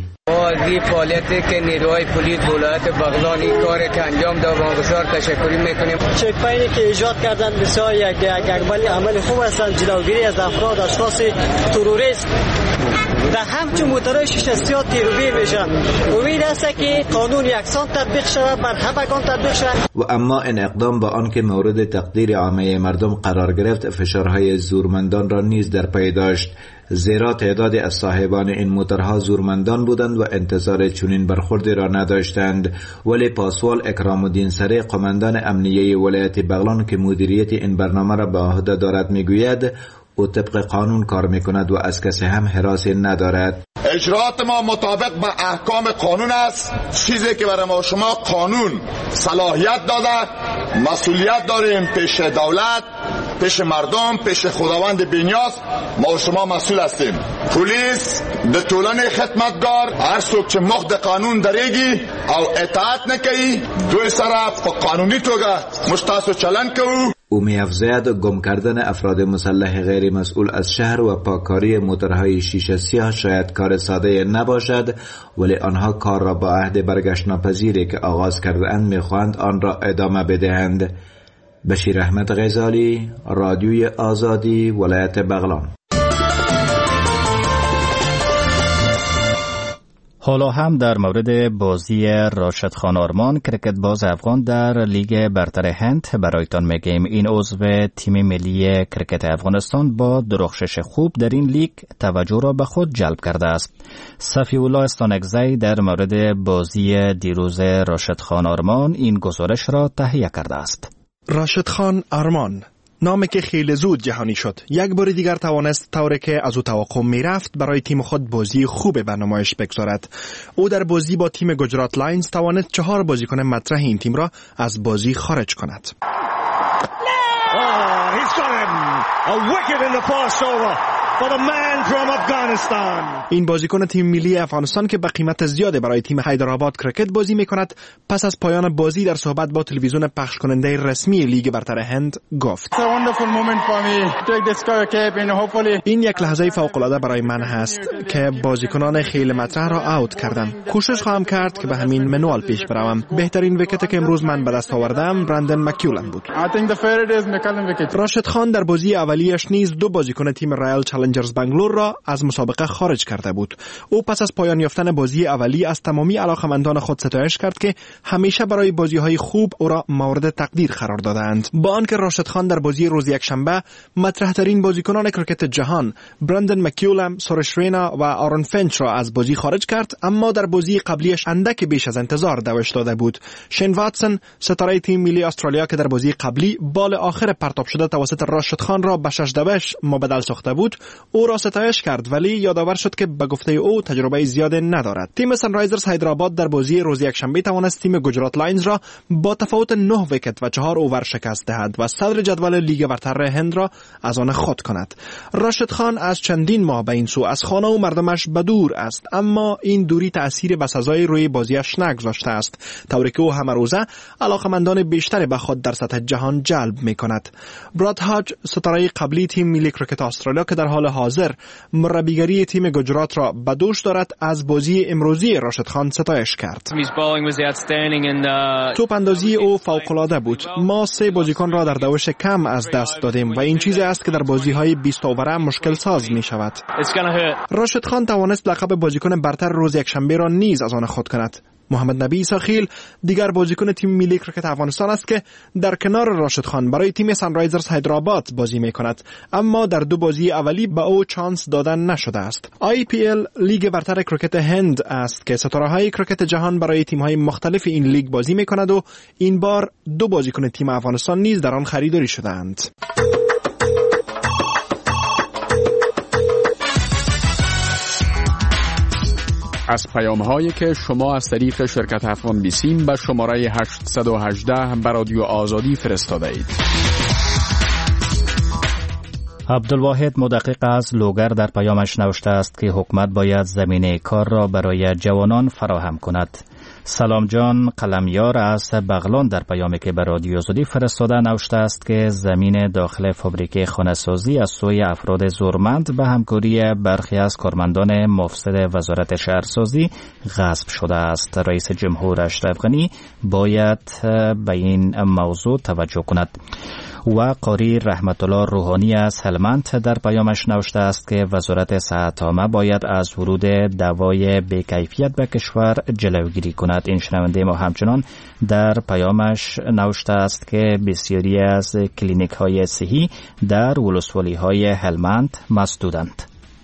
بازی فعالیتی که نیروهای پلیس ولایت بغلان این کار که انجام داد و بسیار تشکری میکنیم. چک پوینتی که ایجاد کردن بسیار یک عمل خوب هستند، جلوگیری از افراد اشخاص تروریست در همچون موتورهای شیشه سیاه تیروگیر میشن. امید است که قانون یکسان تطبیق شود، بر همگان تطبیق شود. و اما این اقدام با آنکه مورد تقدیر عامه مردم قرار گرفت، فشارهای زورمندان را نیز در پی داشت، زیرا تعدادی از صاحبان این موتورها زورمندان بودند و انتظار چنین برخوردی را نداشتند. ولی پاسوال اکرام الدین سری، قماندان امنیه ولایت بغلان که مدیریت این برنامه را به عهده دارد، میگوید او طبق قانون کار میکند و از کسی هم حراسی ندارد. اجرات ما مطابق با احکام قانون است، چیزی که برای ما شما قانون صلاحیت داده، مسئولیت داریم پیش دولت، پیش مردم، پیش خداوند بی‌نیاز. ما شما مسئول هستیم. پلیس د ټولنې خدمتگار، هر څوک چې مخ د قانون درېږي او اطاعت نه کوي، دوی سره په قانوني توګه موږ تاسو چلند کوو. او می‌افزاید گم کردن افراد مسلح غیر مسئول از شهر و پاککاری موتورهای شیشه سیاه شاید کار ساده نباشد، ولی آنها کار را با عهد برگشت ناپذیری که آغاز کرده‌اند می‌خواهند آن را ادامه بدهند. بشیر احمد غزالی، رادیوی آزادی، ولایت بغلان. حالا هم در مورد بازی راشد خان آرمان، کرکت باز افغان در لیگ برتر هند برایتان میگیم. این عضو تیم ملی کرکت افغانستان با درخشش خوب در این لیگ توجه را به خود جلب کرده است. صفی الله استانکزی در مورد بازی دیروز راشد خان آرمان این گزارش را تهیه کرده است. راشد خان آرمان، نامی که خیلی زود جهانی شد، یک بار دیگر توانست طوری که از او توقع می رفت برای تیم خود بازی خوب به نمایش بگذارد. او در بازی با تیم گجرات لاینز توانست 4 بازیکن مطرح این تیم را از بازی خارج کند. این بازیکن تیم ملی افغانستان که به قیمت زیاد برای تیم حیدرآباد کرکت بازی میکند، پس از پایان بازی در صحبت با تلویزیون پخش کننده رسمی لیگ برتر هند گفت: این یک لحظه فوق العاده برای من هست که بازیکنان خیلی مطرح را اوت کردم. کوشش خواهم کرد که به همین منوال پیش بروم. بهترین ویکتی که امروز من به دست آوردم برندن مکیولن بود. راشد خان در بازی اولیش نیز 2 بازیکن تیم رایل چالنجرز بنگلور را از مسابقه خارج کرده بود. او پس از پایان یافتن بازی اولی از تمامی علاقمندان خود ستایش کرد که همیشه برای بازی‌های خوب او را مورد تقدیر قرار دادند. با آنکه راشد خان در بازی روز یکشنبه مطرح‌ترین بازیکنان کرکت جهان برندن مکیولم، سورش رینا و آرون فنچ را از بازی خارج کرد، اما در بازی قبلیش اندک بیش از انتظار دوش داده بود. شین واتسون، ستاره تیم ملی استرالیا که در بازی قبلی بال آخر پرتاب شده توسط راشد خان را به 6 دوش مبدل ساخته بود، او را ستایش کرد، ولی یادآور شد که به گفته او تجربه زیاد ندارد. تیم سنرایزرز حیدرآباد در بازی روز یکشنبه توانست تیم گجرات لاینز را با تفاوت 9 ویکت و 4 اوور شکست دهد و صدر جدول لیگ برتر هند را از آن خود کند. راشد خان از چندین ماه به این سو از خانه و مردمش بدور است، اما این دوری تأثیر بسزای روی بازیش نگذاشته است، طوری که او همه روزه علاقمندان بیشتری به خود در سطح جهان جلب می‌کند. براد هاج، ستاره قبلی تیم ملی کرکت استرالیا که در حال حاضر مربیگری تیم گجرات را به دوش دارد، از بازی امروزی راشد خان ستایش کرد. توپ اندازی او فوق‌العاده بود. ما 3 بازیکن را در دوش کم از دست دادیم و این چیزی است که در بازی‌های 20 اوره مشکل ساز می شود. راشد خان توانست لقب بازیکن برتر روز یکشنبه را نیز از آن خود کند. محمد نبی ساخیل دیگر بازیکن تیم ملی کرکت افغانستان است که در کنار راشد خان برای تیم سنرایزرز حیدرآباد بازی می کند، اما در 2 بازی اولی به او چانس دادن نشده است. IPL لیگ برتر کرکت هند است که ستاره‌های کرکت جهان برای تیم‌های مختلف این لیگ بازی می کند و این بار 2 بازیکن تیم افغانستان نیز در آن خریداری شدند. از پیام‌هایی که شما از طریق شرکت افغان بیسیم به شماره 818 به رادیو آزادی فرستاده اید. عبدالواحد مدقق از لوگر در پیامش نوشته است که حکومت باید زمینه کار را برای جوانان فراهم کند. سلام جان قلمیار از بغلان در پیامی که به رادیو آزادی فرستاده نوشته است که زمین داخل فابریکه خانه‌سازی از سوی افراد زورمند به همکاری برخی از کارمندان مفسد وزارت شهرسازی غصب شده است. رئیس جمهور اشرف غنی باید به این موضوع توجه کند. و قاری رحمت الله روحانی از هلمند در پیامش نوشته است که وزارت صحت عامه باید از ورود دوای بی‌کیفیت به کشور جلوگیری کند. این شنونده ما همچنان در پیامش نوشته است که بسیاری از کلینیک های صحی در ولسوالی های هلمند مسدودند.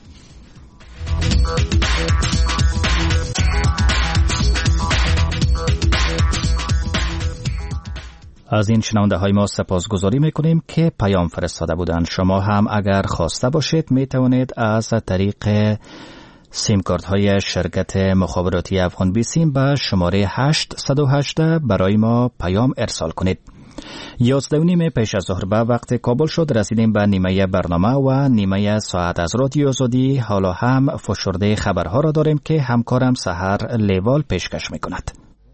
از این شنونده های ما سپاسگزاری میکنیم که پیام فرستاده بودند. شما هم اگر خواسته باشید می توانید از طریق سیم کارت های شرکت مخابراتی افغان بی سیم به شماره 818 برای ما پیام ارسال کنید. 11:30 پیش از ظهر به وقت کابل شد. رسیدیم به نیمه برنامه و نیمه ساعت از رادیو آزادی. حالا هم فشرده خبرها را داریم که همکارم سحر لیوال پیشکش میکند.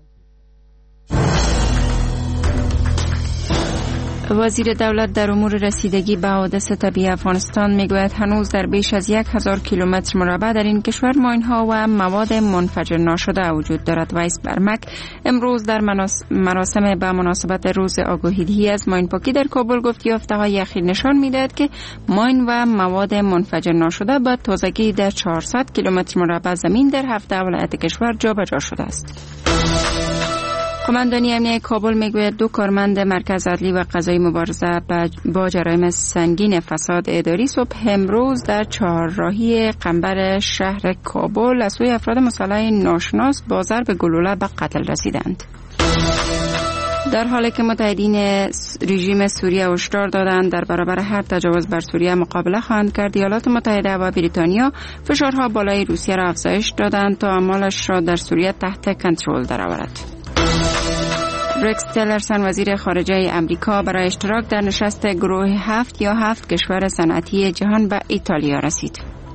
وزیر دولت در امور رسیدگی به حوادث طبیعی افغانستان میگوید هنوز در بیش از 1000 کیلومتر مربع در این کشور ماین‌ها و مواد منفجر ناشده وجود دارد. ویس برمک امروز در مراسم به مناسبت روز آگاهی‌دهی از ماین پاکی در کابل گفت یافته‌های اخیر نشان می‌دهد که ماین و مواد منفجر ناشده به تازگی در 400 کیلومتر مربع زمین در 7 ولایت کشور جابجا شده است. قماندانی امنیتی کابل میگوید 2 کارمند مرکز عدلی و قضایی مبارزه با جرایم سنگین فساد اداری صبح امروز در چهارراهی قنبر شهر کابل از سوی افراد مسلح ناشناس با ضرب گلوله به قتل رسیدند. در حالی که متحدین رژیم سوریه هشدار دادند در برابر هر تجاوز بر سوریه مقابله خواهند کرد، ایالات متحده و بریتانیا فشارها بالای روسیه را افزایش دادند تا اعمالش را در سوریه تحت کنترل درآورد. رکس تیلرسن وزیر خارجه امریکا برای اشتراک در نشست گروه 7 کشور صنعتی جهان به ایتالیا رسید.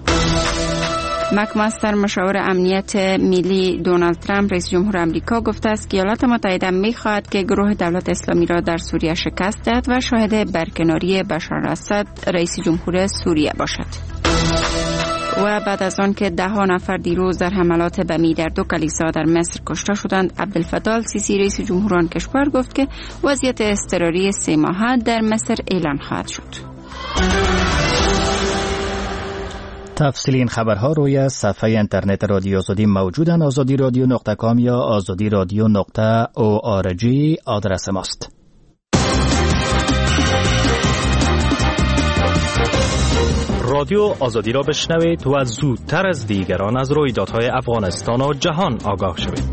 مکماستر مشاور امنیت ملی دونالد ترامپ رئیس جمهور امریکا گفته است که ایالات متحده می‌خواهد که گروه دولت اسلامی را در سوریه شکست دهد و شاهد برکناری بشار الاسد رئیس جمهور سوریه باشد. و بعد از آن که 10 نفر دیروز در حملات بمی در 2 کلیسا در مصر کشته شدند، عبدالفتاح السیسی رئیس جمهور آن کشور گفت که وضعیت اضطراری 3 ماهه در مصر اعلان خواهد شد. تفصیل این خبرها روی صفحه اینترنت رادیو آزادی موجودن. azadiradio.com یا azadiradio.org آدرس ماست. رادیو آزادی را بشنوید و زودتر از دیگران از رویدادهای افغانستان و جهان آگاه شوید.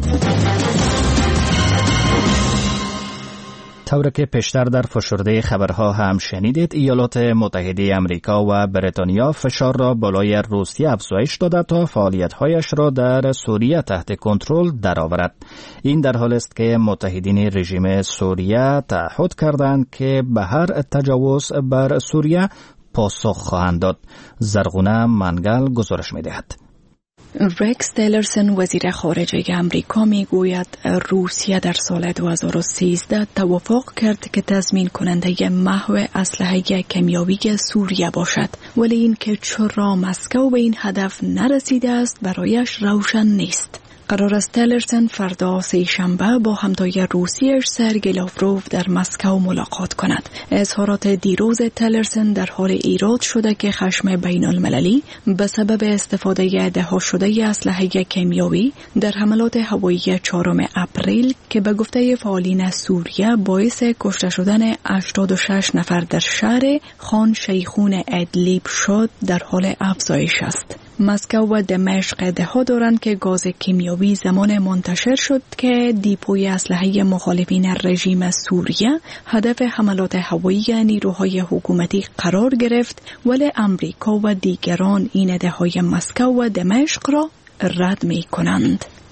طوری که پیشتر در فشرده خبرها هم شنیدید، ایالات متحده امریکا و بریتانیا فشار را بالای روسیه افزایش داده تا فعالیت‌هایش را در سوریه تحت کنترل درآورد. این در حالی است که متحدین رژیم سوریه تعهد کردند که به هر تجاوز بر سوریه پاسخ خواهند داد. زرغونه منگل گزارش می‌دهد. رکس تیلرسن وزیر خارجه امریکا میگوید روسیه در سال 2013 توافق کرد که تضمین کننده محو اسلحه کیمیایی سوریه باشد، ولی این که چرا مسکو به این هدف نرسیده است برایش روشن نیست. قرار است تیلرسن فردا سه‌شنبه با همتای روسیه‌اش سرگئی لاوروف در مسکو ملاقات کند. اظهارات دیروز تیلرسن در حال ایراد شده که خشم بین المللی به سبب استفاده دهها شده اسلحه کیمیایی در حملات هوایی 4 اپریل که به گفته فعالین سوریه باعث کشته شدن 86 نفر در شهر خان شیخون ادلیب شد در حال افزایش است. مسکو و دمشق ادعا دارند که گاز کیمیایی زمان منتشر شد که دیپوی اسلحه مخالفین رژیم سوریه هدف حملات هوایی نیروهای حکومتی قرار گرفت، ولی امریکا و دیگران این ادعای مسکو و دمشق را رد می کنند.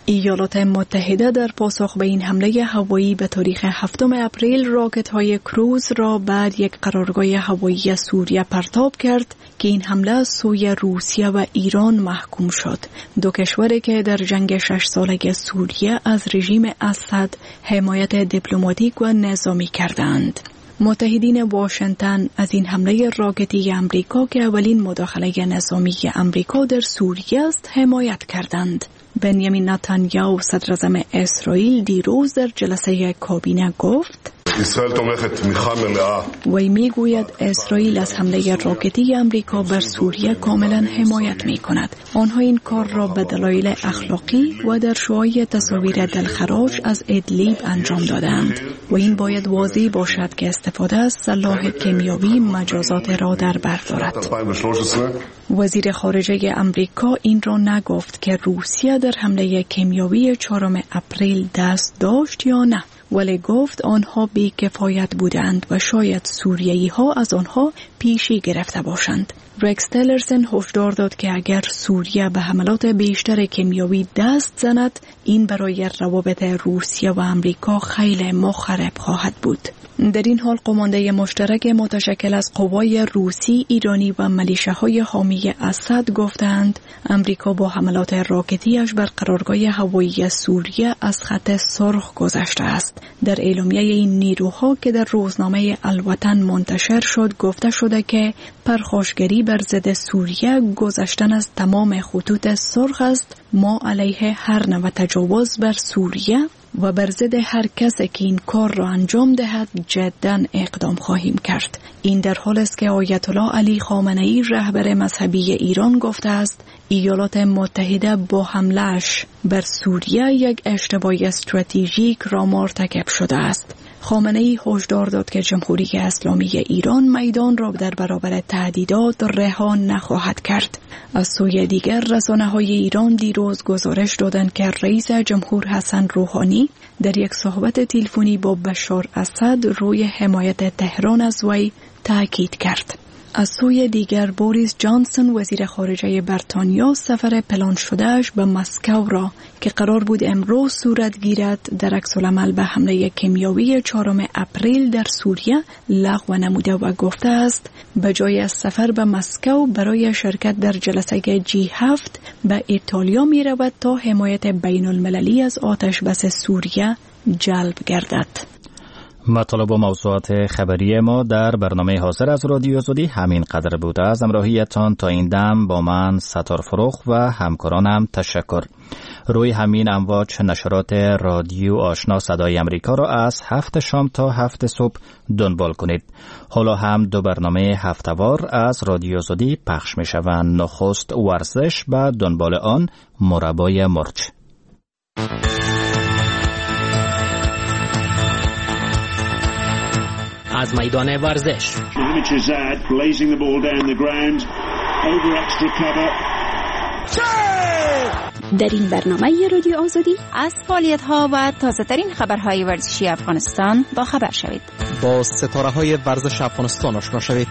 ایالات متحده در پاسخ به این حمله هوایی به تاریخ 7 اپریل راکت‌های کروز را بعد یک قرارگاه هوایی سوریه پرتاب کرد که این حمله سوی روسیه و ایران محکوم شد. دو کشوری که در جنگ 6 ساله سوریه از رژیم اسد حمایت دیپلماتیک و نظامی کردند. متحدین واشنگتن از این حمله راکتی امریکا که اولین مداخله نظامی امریکا در سوریه است حمایت کردند. بنیامین نتانیاهو صدراعظم اسرائیل دیروز در جلسه کابینه گفت وی میگوید اسرائیل از حمله راکتی امریکا بر سوریه کاملا حمایت می کند. آنها این کار را به دلایل اخلاقی و در شعاع تصاویر دلخراش از ادلیب انجام دادند و این باید واضح باشد که استفاده از سلاح کیمیایی مجازات را در بر دارد. وزیر خارجه امریکا این را نگفت که روسیه در حمله کیمیایی 4 اپریل دست داشت یا نه، ولی گفت آنها بی‌کفایت بودند و شاید سوریایی ها از آنها پیشی گرفته باشند. رکس تیلرسن هشدار داد که اگر سوریه به حملات بیشتر کیمیایی دست زند، این برای روابط روسیه و امریکا خیلی مخرب خواهد بود. در این حال قمانده مشترک متشکل از قوای روسی، ایرانی و ملیشه‌های حامی اسد گفتند امریکا با حملات راکتیش بر قرارگاه هوایی سوریه از خط سرخ گذشته است. در اعلامیه این نیروها که در روزنامه الوطن منتشر شد گفته شده که پرخاشگری بر ضد سوریه گذشتن از تمام خطوط سرخ است. ما علیه هر نوع تجاوز بر سوریه و بر ضد هر کسی که این کار را انجام دهد جداً اقدام خواهیم کرد. این در حالی است که آیت الله علی خامنه‌ای رهبر مذهبی ایران گفته است ایالات متحده با حمله‌اش بر سوریه یک اشتباه استراتژیک را مرتکب شده است. خامنه‌ای هشدار داد که جمهوری اسلامی ایران میدان را در برابر تهدیدات رها نخواهد کرد. از سوی دیگر رسانه‌های ایران دیروز گزارش دادند که رئیس جمهور حسن روحانی در یک صحبت تلفنی با بشار اسد روی حمایت تهران از وی تاکید کرد. از سوی دیگر بوریس جانسون وزیر خارجه بریتانیا سفر پلان شدهش به مسکو را که قرار بود امروز صورت گیرد در عکس‌العمل به حمله کیمیایی 4 اپریل در سوریه لغو نموده و گفته است به جای از سفر به مسکو برای شرکت در جلسه G7 به ایتالیا می رود تا حمایت بین المللی از آتش بس سوریه جلب گردد. مطالب و موضوعات خبری ما در برنامه حاضر از رادیو آزادی همین قدر بوده. از همراهیتان تا این دم با من ستار فروخ و همکارانم تشکر. روی همین امواج نشرات رادیو آشنا صدای امریکا را از 7 شام تا 7 صبح دنبال کنید. حالا هم 2 برنامه هفته‌وار از رادیو آزادی پخش می شوند. نخست ورزش و دنبال آن مربای مرچ. از میدان ورزش در این برنامه رادیو آزادی از فعالیت‌ها و تازه‌ترین خبرهای ورزشی افغانستان با خبر شوید. با ستاره‌های ورزش افغانستان آشنا شوید.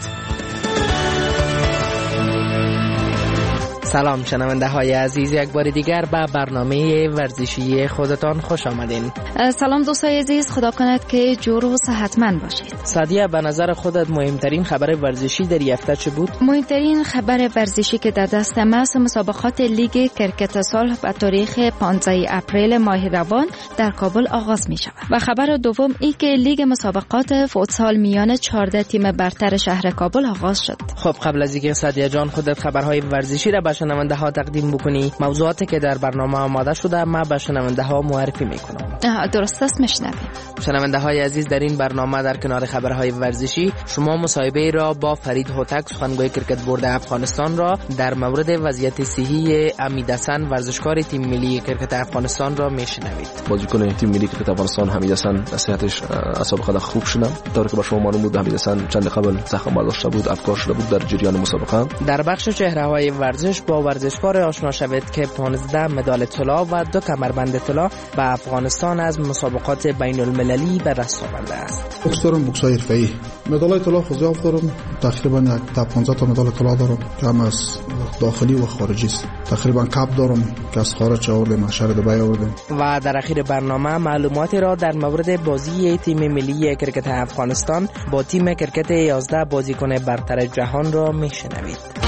سلام شنونده های عزیز، یک بار دیگر به برنامه ورزشی خودتان خوش آمدین. سلام دوستای عزیز، خدا کند که جور و صحتمند باشید. سادیه، به نظر خودت مهمترین خبر ورزشی در این هفته چه بود؟ مهمترین خبر ورزشی که در دست است مسابقات لیگ کرکت صلح به تاریخ 15 اپریل ماه روان در کابل آغاز می شود و خبر دوم ای که لیگ مسابقات فوتسال میان 14 تیم برتر شهر کابل آغاز شد. خب قبل از اینکه سادیه جان خودت خبرهای ورزشی را به شنونده ها تقدیم بکنی، موضوعاتی که در برنامه آماده شده ما به شنونده ها معرفی میکنم. درست است، میشنویم. شنونده های عزیز، در این برنامه در کنار خبرهای ورزشی شما مصاحبه را با فرید هوتک سخنگوی کرکت بورد افغانستان را در مورد وضعیت صحی حمید حسن ورزشکار تیم ملی کرکت افغانستان را میشنوید. بازیکن تیم ملی کرکت افغانستان حمید حسن صحتش از سابقه خوب شده. طوری که با شما معلوم بود حمید حسن چند قبل زخم برداشته بود، افکار شده بود در جریان مسابقه. در بخش چهره های ورزش با ورزشکار آشنا شوید که 15 مدال طلا و 2 کمربند طلا به افغانستان از مسابقات بین المللی به دست آورده است. بوکسوران بوکس‌های حرفه‌ای مدال طلا خود دارم، تقریبا یک تا 15 تا مدال طلا دارم که هم از داخلی و خارجی است. تقریبا کپ دارم که از خارج آوردیم، از شهر دبی آوردیم. و در اخیر برنامه معلوماتی را در مورد بازی تیم ملی کرکت افغانستان با تیم کرکت 11 بازیکن برتر جهان را میشنوید.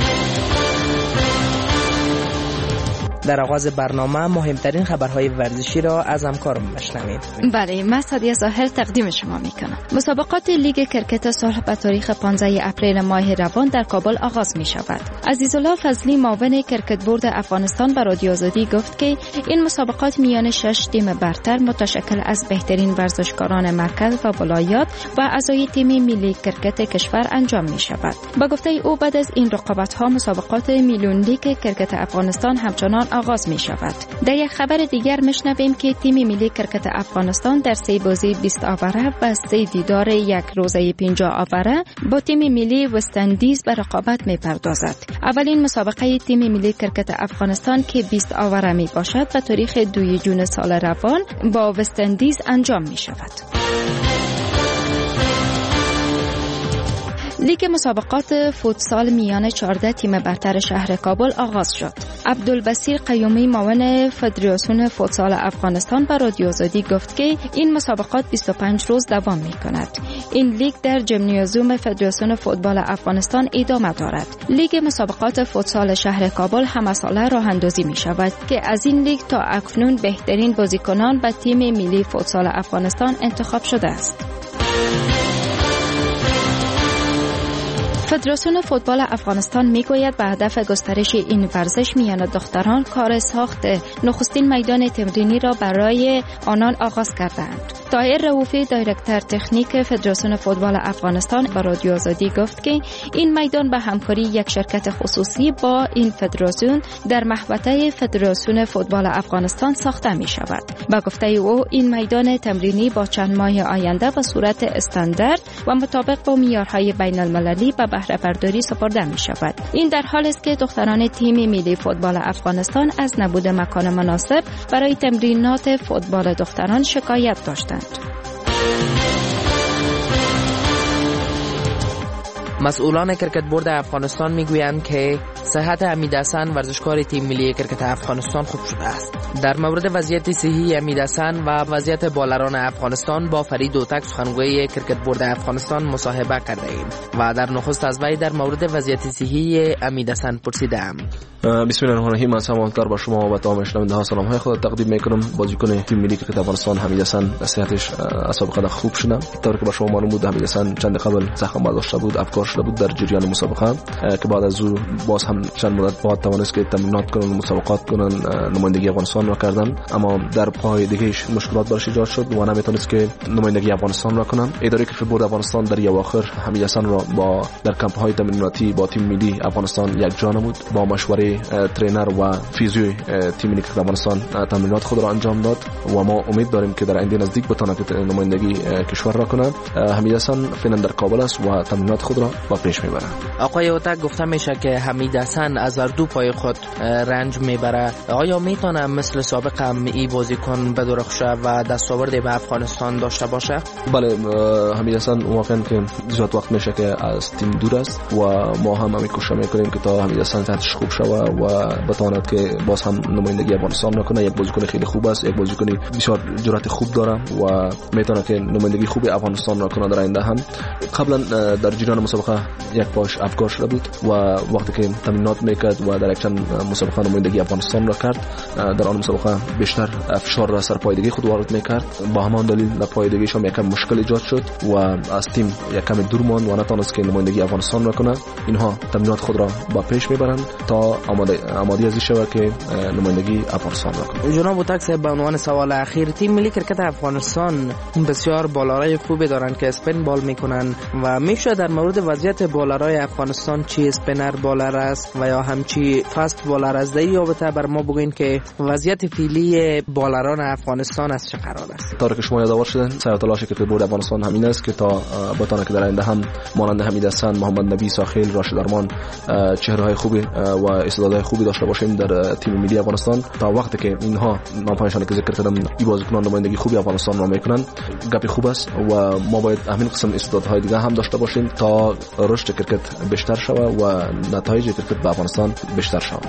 در آغاز برنامه مهمترین خبرهای ورزشی را از همکارم بشنویم. بله، من سعدیه ظاهر تقدیم شما میکنم. مسابقات لیگ کرکت صلح به تاریخ 15 اپریل ماه روان در کابل آغاز می شود. عزیزالله فضلی معاون کرکت بورد افغانستان به رادیو آزادی گفت که این مسابقات میان 6 تیم برتر متشکل از بهترین ورزشکاران مرکز و ولایات و اعضای تیم ملی کرکت کشور انجام می شود. با گفته او بعد از این رقابت‌ها مسابقات میلیون لیگ کرکت افغانستان همچنان آغاز می شود. در یک خبر دیگر میشنویم که تیم ملی کرکت افغانستان در 3 بازی 20 آوره و 3 دیدار یک روزه 50 آوره با تیم ملی وستندیز به رقابت می پردازد. اولین مسابقه تیم ملی کرکت افغانستان که 20 آوره می باشد و تاریخ 2 جون سال روان با وستندیز انجام می شود. لیگ مسابقات فوتسال میان 14 تیم برتر شهر کابل آغاز شد. عبدالبصیر قیومی معاون فدراسیون فوتسال افغانستان به رادیو آزادی گفت که این مسابقات 25 روز دوام می کند. این لیگ در ژیمنازیوم فدراسیون فوتبال افغانستان ادامه دارد. لیگ مسابقات فوتسال شهر کابل همه ساله راه اندازی می شود که از این لیگ تا اکنون بهترین بازیکنان به تیم ملی فوتسال افغانستان انتخاب شده است. فدراسیون فوتبال افغانستان میگوید به هدف گسترش این ورزش میان دختران کار ساخت نخستین میدان تمرینی را برای آنان آغاز کردند. طاهر رؤوفی دایرکتور تکنیک فدراسیون فوتبال افغانستان به رادیو آزادی گفت که این میدان به همکاری یک شرکت خصوصی با این فدراسیون در محوطه فدراسیون فوتبال افغانستان ساخته می شود. با گفته او این میدان تمرینی با چند ماه آینده به صورت استاندارد و مطابق با معیارهای بین المللی به بهره برداری سپرده می شود. این در حالی است که دختران تیم ملی فوتبال افغانستان از نبود مکان مناسب برای تمرینات فوتبال دختران شکایت داشتند. مسئولان کرکت بورد افغانستان میگویند که صحت حمید حسن ورزشکار تیم ملی کرکت افغانستان خوب شده است. در مورد وضعیت صحی حمید حسن و وضعیت بالران افغانستان با فرید هوتک سخنگوی کرکت بورد افغانستان مصاحبه کرده ایم و در نخست از وی در مورد وضعیت صحی حمید حسن پرسیدم. بسم الله الرحمن الرحیم. سلام با شما و تمام شنونده‌ها سلام های خود تقدیم میکنم. بازیکن تیم ملی کرکت افغانستان حمید حسن صحتش از سابقه خوب شده. طوری که با شما معلوم بود حمید حسن چند قبل زخم برداشته بود، افکار شده بود در جریان مسابقه که بعد از او باز هم چند مدت بعد توانست که تمرینات کنن، مسابقات کنن، نمایندگی افغانستان را کردن، اما در پای دیگهش مشکلات براش ایجاد شد و نمیتونست که نمایندگی افغانستان را کنن. اداره کرکت بورد افغانستان در اواخر حمید حسن را با در کمپ های تمریناتی با تیم ملی افغانستان یک جا نمود، با مشوره ترینر و فیزیو تیم ملی کرکت افغانستان تمرینات خود را انجام داد و ما امید داریم که در آینده نزدیک بتونه که نمایندگی کشور را کنه. حمید حسن فعلا در کابل است و تمرینات خود را با پیش میبره. آقای هوتک گفته میشه که حمید حسن از هر دو پای خود رنج میبره. آیا میتونه مثل سابق هم ای بازیکن بدرخشه و دستاورد به افغانستان داشته باشه؟ بله، حمید حسن واقعا که زیاد وقت میشه که از تیم دور است و ما هم کوشش میکنیم که تا حمید حسن صحتش خوب شه و بتواند که باز هم نمایندگی افغانستان را کنه. یک بازیکن خیلی خوب است، یک بازیکن بسیار جرأت خوب داره و میتونه که نمایندگی خوب افغانستان را کنه در آینده هم. قبلا در جریان مسابقه یک پاش افکار شده بود و وقتی که تمرینات میکرد و در یک چند مسابقه نمایندگی افغانستان را کرد، در آن مسابقه بیشتر فشار را سر پایدگی خود وارد میکرد. با همان دلیل در پایدگیش هم یکم مشکل ایجاد شد و از تیم یکم دور ماند و نتونست که نمایندگی افغانستان را کنه. اینها تمرینات خود را با پیش میبرند تا آماده ازی شود که نمایندگی افغانستان را کنه. جناب هوتک، به عنوان سوال اخیر، تیم ملی کرکت افغانستان بسیار بالرای خوبی دارن که اسپین بال میکنن و میشه در مورد وضعیت بالرای افغانستان چی اسپینر بالر است و یا همچی فاست بالر است، در رابطه بر ما بگوین که وضعیت فعلی بالران افغانستان از چه قرار است؟ طوری که شما یادآور شدین، سعی تلاش کرکت بورد افغانستان همین است که تا بتونه که در آینده هم مانند حمید حسن، محمد نبی، ساخیل، راشد ارمان چهره‌های خوبی و استعدادهای خوبی داشته باشیم در تیم ملی افغانستان. تا وقتی که اینها نام‌هایشان که ذکر کردم این بازیکنان نمایندگی خوبی افغانستان را میکنن گپی خوب است و ما باید همین قسم استعدادهای دیگه هم داشته باشیم تا رشد کرکت بیشتر شود و نتایج کرکت به افغانستان بیشتر شود.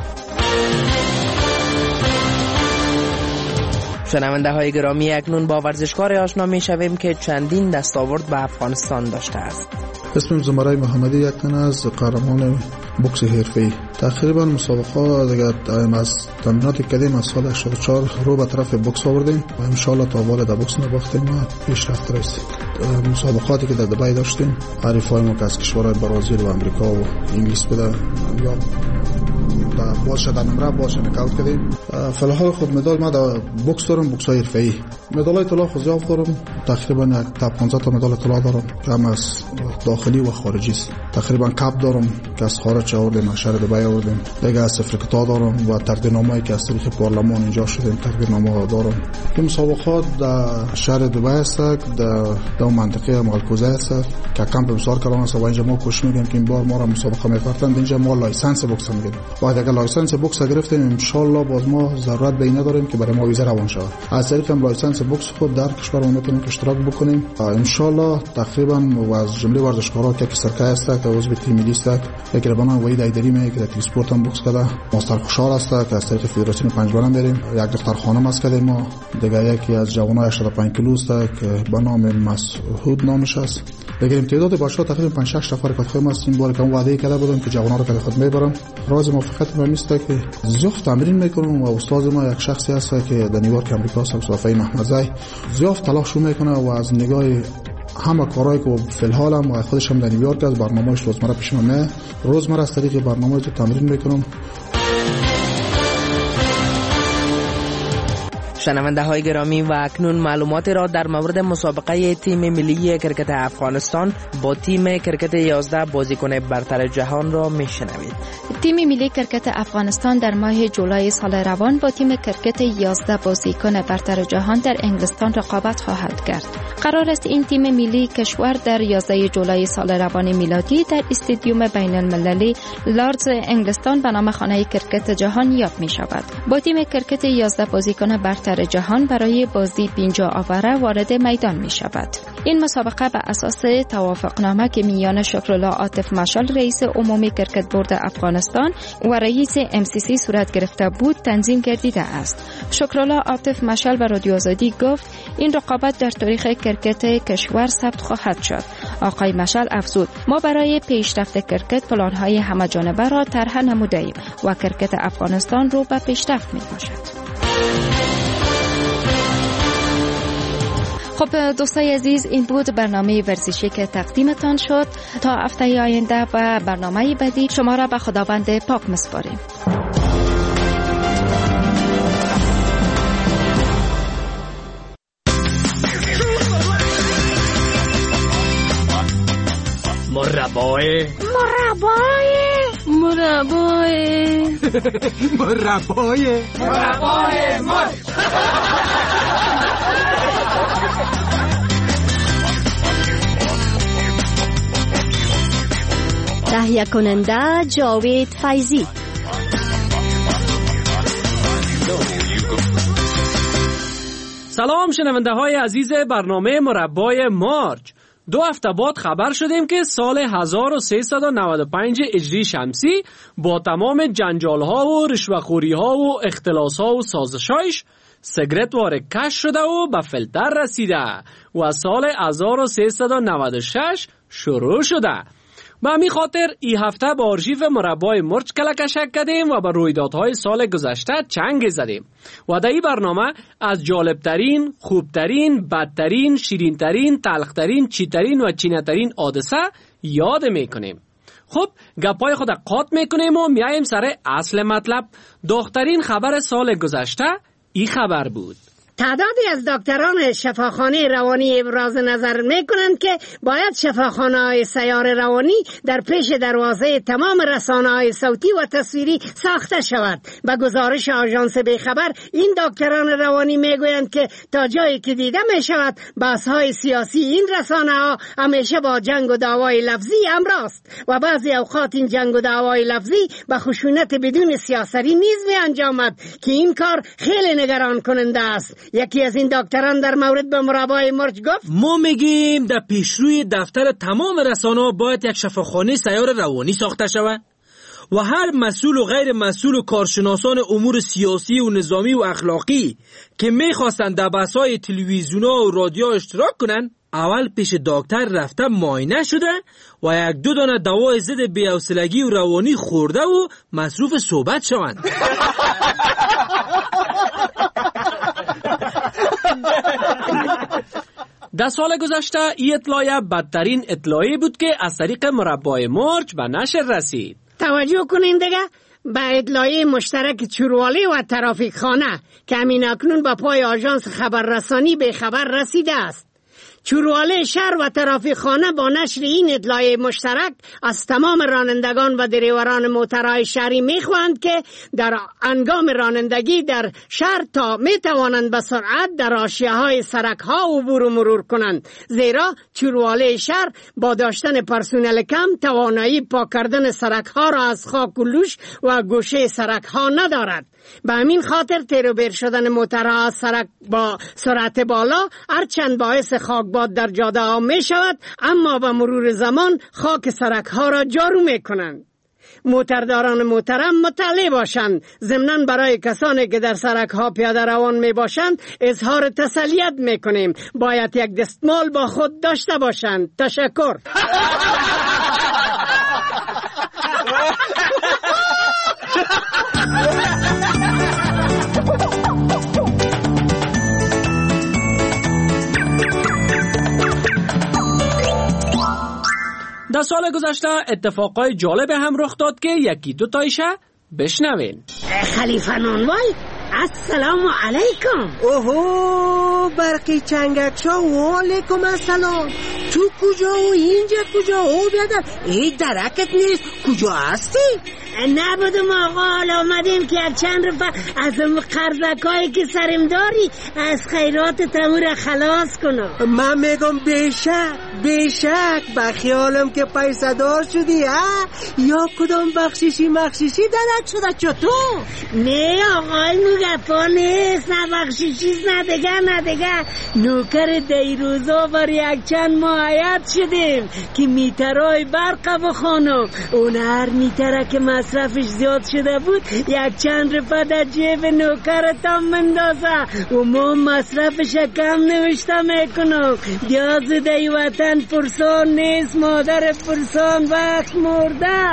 شنونده های گرامی، اکنون با ورزشکار آشنا می شویم که چندین دستاورد به افغانستان داشته است. اسمم زمرای محمدی، یک تن از قهرمان بوکس حرفه‌ای. تقریبا مسابقه دیگه از تمرینات کردیم از سال 84 رو به طرف بوکس آوردیم و ان شاء الله تا بالا در بوکس نباختیم و پیشرفت رسیدیم. مسابقاتی که در دبی داشتیم حریفای ما که از کشورهای برزیل و امریکا و انگلیس بوده یا باشه در نمره باشه نکاوت کردیم. فلحال خود مدال ما در بوکس دارم، بوکس های حرفه‌ای. مدالای طلا خود دارم، تقریبا تا 15 تا مدال طلا دارم که هم از داخلی و خارجی است. تقریبا کپ دارم که از خارج آوردیم، از شهر دبی آوردیم. دیگه از افریقا دارم و تقدیرنامه‌ای که از طریق پارلمان اینجا شدیم تقدیرنامه دارم. این مسابقات در شهر دبی است، در منطقه مالکوزه است که کمپ بسیار کلان است و اینجا ما کوشش می‌کنیم که این بار ما را مسابقه می‌فرستند. اینجا ما لایسنس بوکس می‌گیریم. بعد اگر لایسنس بوکس گرفتیم ان شاء الله باز ما ضرورت به این نداریم که برای ما ویزا روان شود. از طریق لایسنس بوکس خود در کشور ما میتونیم اشتراک بکنیم. ان شاء الله تقریبا از جمله ورزشکارا که سرکه است که عضو تیم ملی است، یک ربان وحید ایدری میگه که در اسپورت هم بوکس کرده، مستر خوشحال است که از طریق فدراسیون پنجبرم بریم. یک دختر خانم است که ما دیگه یکی از جوانای 85 کیلو است که به نام مسعود نامش است. بگیریم تعداد باشا تقریبا 5-6 نفر که خودم هستیم. بار که وعده کرده بودم که جوانا رو که خود میبرم. راز موفقیت ما است که زیاف تمرین میکنم و استاد ما یک شخصی است که در نیویورک امریکا است، مصطفی محمدزی. زیاف تلاش میکنه و از نگاه همه کارهایی که فی الحال هم خودش هم در نیویورک است، برنامه‌اش روزمره پیش من روزمره از طریق برنامه تمرین میکنم. شنونده های گرامی، و اکنون معلومات را در مورد مسابقه تیم ملی کرکت افغانستان با تیم کرکت 11 بازیکن برتر جهان را میشنوید. تیم ملی کرکت افغانستان در ماه جولای سال روان با تیم کرکت 11 بازیکن برتر جهان در انگلستان رقابت خواهد کرد. قرار است این تیم ملی کشور در 11 جولای سال روان میلادی در استادیوم بین المللی لاردز انگلستان به نام خانه کرکت جهان یاد می شود. با تیم کرکت 11 بازیکن برتر جهان برای بازی 50 آوره وارد میدان می شود. این مسابقه به اساس توافقنامه که میان شکرالله عاطف مشال رئیس عمومی کرکت بورد افغانستان و رئیس MCC صورت گرفته بود تنظیم گردیده است. شکرالله عاطف مشال به رادیو آزادی گفت این رقابت در تاریخ کرکت کشور ثبت خواهد شد. آقای مشال افزود ما برای پیشرفت کرکت پلان‌های همه‌جانبه را طرح نموده‌ایم و کرکت افغانستان رو به پیشرفت می‌باشد. خب دوستای عزیز، این بود برنامه ورزشی که تقدیمتان شد. تا هفته آینده و برنامه بعدی شما را به خداوند پاک می‌سپاریم. مربای تهیه کننده جاوید فیضی. سلام شنونده های عزیز برنامه مربای مارچ. 2 هفته بعد خبر شدیم که سال 1395 هجری شمسی با تمام جنجال ها و رشوه‌خوری ها و اختلاس ها و سازشایش سیگرت وارد کش شده و به فیلتر رسیده و سال 1396 شروع شده. به همین خاطر این هفته با آرشیو مربای مرچ کلکشک کردیم و به رویدادهای سال گذشته چنگ زدیم و در این برنامه از جالبترین، خوبترین، بدترین، شیرینترین، تلخترین، چیترین و چینترین حادثه یاد میکنیم. خب گپای خود قاط میکنیم و میایم سر اصل مطلب. دخترین خبر سال گذشته این خبر بود. تعدادی از دکتران شفاخانه روانی ابراز نظر میکنند که باید شفاخانه‌های سیار روانی در پیش دروازه تمام رسانه‌های صوتی و تصویری ساخته شود. به گزارش آژانس بیخبر این دکتران روانی میگویند که تا جایی که دیده میشود بحث‌های سیاسی این رسانه‌ها همیشه با جنگ و دعوای لفظی همراست و بعضی اوقات این جنگ و دعوای لفظی به خشونت بدون سیاسری نیز می انجامد که این کار خیلی نگران کننده است. یکی از این دکتران در مورد به مربای مرج گفت ما میگیم در پیشروی دفتر تمام رسانه‌ها باید یک شفاخانه سیار روانی ساخته شود و هر مسئول و غیر مسئول و کارشناسان امور سیاسی و نظامی و اخلاقی که میخواستند در بحث‌های تلویزیون‌ها و رادیو اشتراک کنند اول پیش دکتر رفته معاینه شده و 1-2 دانه دوای ضد بی‌حوصلگی و روانی خورده و مصروف صحبت شوند. در سال گذشته این اطلاعیه بدترین اطلاعیه بود که از طریق مربای مرج به نشر رسید. توجه کنین دیگه به اطلاعیه مشترک چوروالی و ترافیک خانه که همین اکنون به پای آژانس خبررسانی به خبر رسیده است. چوروالی شهر و ترافیک خانه با نشر این اطلاعیه مشترک از تمام رانندگان و دریوران موترهای شهری میخواهند که در هنگام رانندگی در شهر تا میتوانند به سرعت در حاشیه‌های سرک‌ها عبور و مرور کنند، زیرا چوروالی شهر با داشتن پرسنل کم توانایی پاک کردن سرک‌ها را از خاک و لوش و گوشه سرک‌ها ندارد. به همین خاطر تیروبیر شدن موترها از سرک با سرعت بالا هرچند باعث خاکباد در جاده ها می شود، اما به مرور زمان خاک سرک ها را جارو می کنند. موترداران محترم مطلع باشند. ضمناً برای کسانی که در سرک ها پیاده روان می باشند اظهار تسلیت می کنیم باید یک دستمال با خود داشته باشند. تشکر. در سال گذشته اتفاقای جالب هم رخ داد که یکی دو تایشه بشنوین. خلیفه نانوای السلام علیکم. اوهو برقی چنگکشا و علیکم السلام. تو کجا و اینجا کجا؟ او بیادر ای درکت نیست. کجا هستی؟ نبودم آقا، حالا آمدیم که یک چند رفع از اون قرضکایی که سرم داری از خیرات تمور خلاص کنم. من میگم بیشک بخیالم که پیسه دار شدی ها؟ یا کدام بخشیشی درک شده چطور؟ نه آقای مگفا نیست، نه بخشیشی نه دیگه نوکر دیروزا بر یک چند معاید شدیم که میترهای برق و خانم اون هر میتره که مصرفش زیاد شده بود یک چند رفع در جیب نوکرتان مندازه و ما مصرفش کم نوشته میکنم. دیاز دی وطن پرسان نیست، مادر پرسان وقت مرده.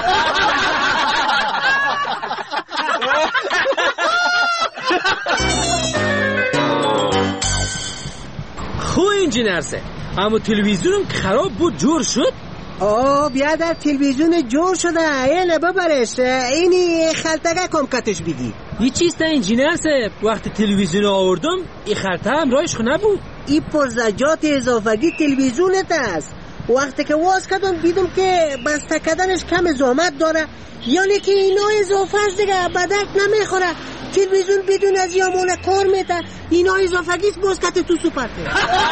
خوب انجینرسه اما تلویزیونم خراب بود جور شد. بیادر تلویزیون جور شده اینه ببرش، اینی خلطگه کم کتش بگی. یه چیز تا انجینرسه وقتی تلویزیون آوردم این خلطه هم رایش خونه بود. این پرزجات اضافگی تلویزیونت است. وقتی که واز کردم دیدم که بسته کردنش کم زحمت داره، یعنی که اینا اضافهش دیگه بدک نمیخوره. تلویزیون بدون از یامونه کار میده، اینا اضافگیست باز کته تو سوپرته.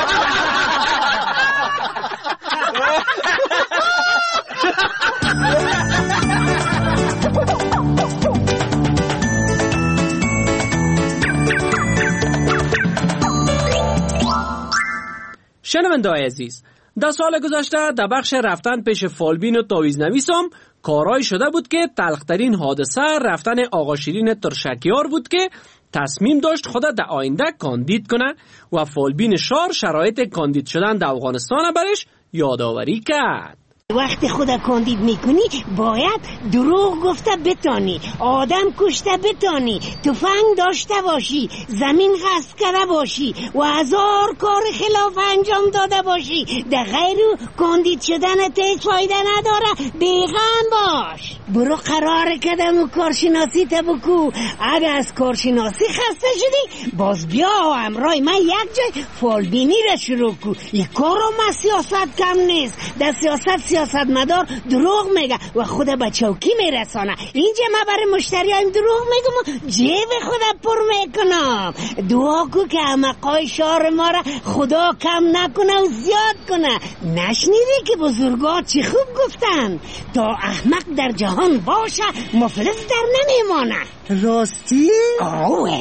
شنونده‌های عزیز، در سال گذشته در بخش رفتن پیش فالبین و تاویزنویسم کارایی شده بود که تلخترین حادثه رفتن آقا شیرین ترشکیار بود که تصمیم داشت خود در آینده کاندید کنه و فالبین شار شرایط کاندید شدن در افغانستان برش یادآوری کرد. وقتی خود کاندید میکنی باید دروغ گفته بتانی، آدم کشته بتانی، تفنگ داشته باشی، زمین غصب کرده باشی و هزار کار خلاف انجام داده باشی. در غیر کاندید شدن هیچ فایده نداره. بیغم باش، برو قرار کردم و کارشناسی تا بکو. اگه از کارشناسی خسته شدی باز بیا همراه من یک جای فالبینی را شروع کو. این کارو ما سیاست کم نیست. در سیاست مدار دروغ میگه و خود به چوکی میرسانه. اینجا ما برای مشتریان دروغ میگم و جیب خود پر میکنم. دعا کو که احمقای شهر ما را خدا کم نکنه و زیاد کنه. نشنیدی که بزرگا چی خوب گفتن؟ تا احمق در جهان باشه مفلس در نمیمانه. راستی؟ آوه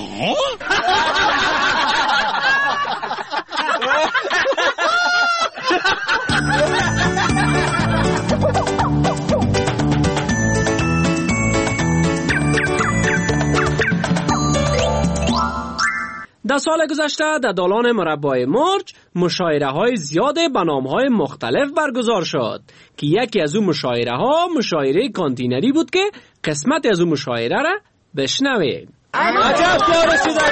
در سال گذشته در دالان مربای مرج مشاعره های زیاد به نام های مختلف برگزار شد که یکی از اون مشاعره ها مشاعره کانتینری بود که قسمت از اون مشاعره را بشنویم. عجب کار شده.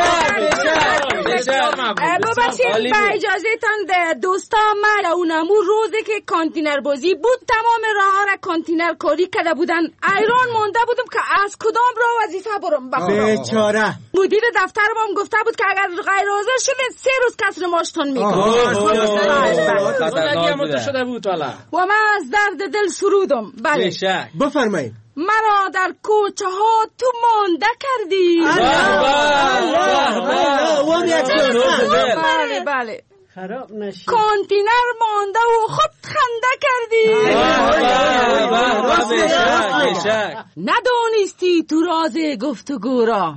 ببخشید با اجازهتان دوستا، من اونمو روزی که کانتینر بازی بود تمام راه را کانتینر کاری کرده بودن. ایران مونده بودم که از کدام راه وظیفه برم بخورم. بیچاره مدیر دفترم هم گفته بود که اگر غیر حاضر شدید 3 روز کسر ماشتون میکنم. و من از درد دل سرودم. بله بفرمایید. مرا در کوچه ها تو مانده کردی. بله خراب نشید. کانتینر مانده و خود خنده کردی. ندانستی تو راز گفتگو را.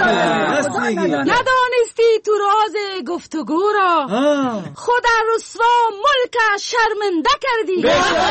ندانستی تو راز گفتگو را. خود رسوا ملک شرمنده کردی.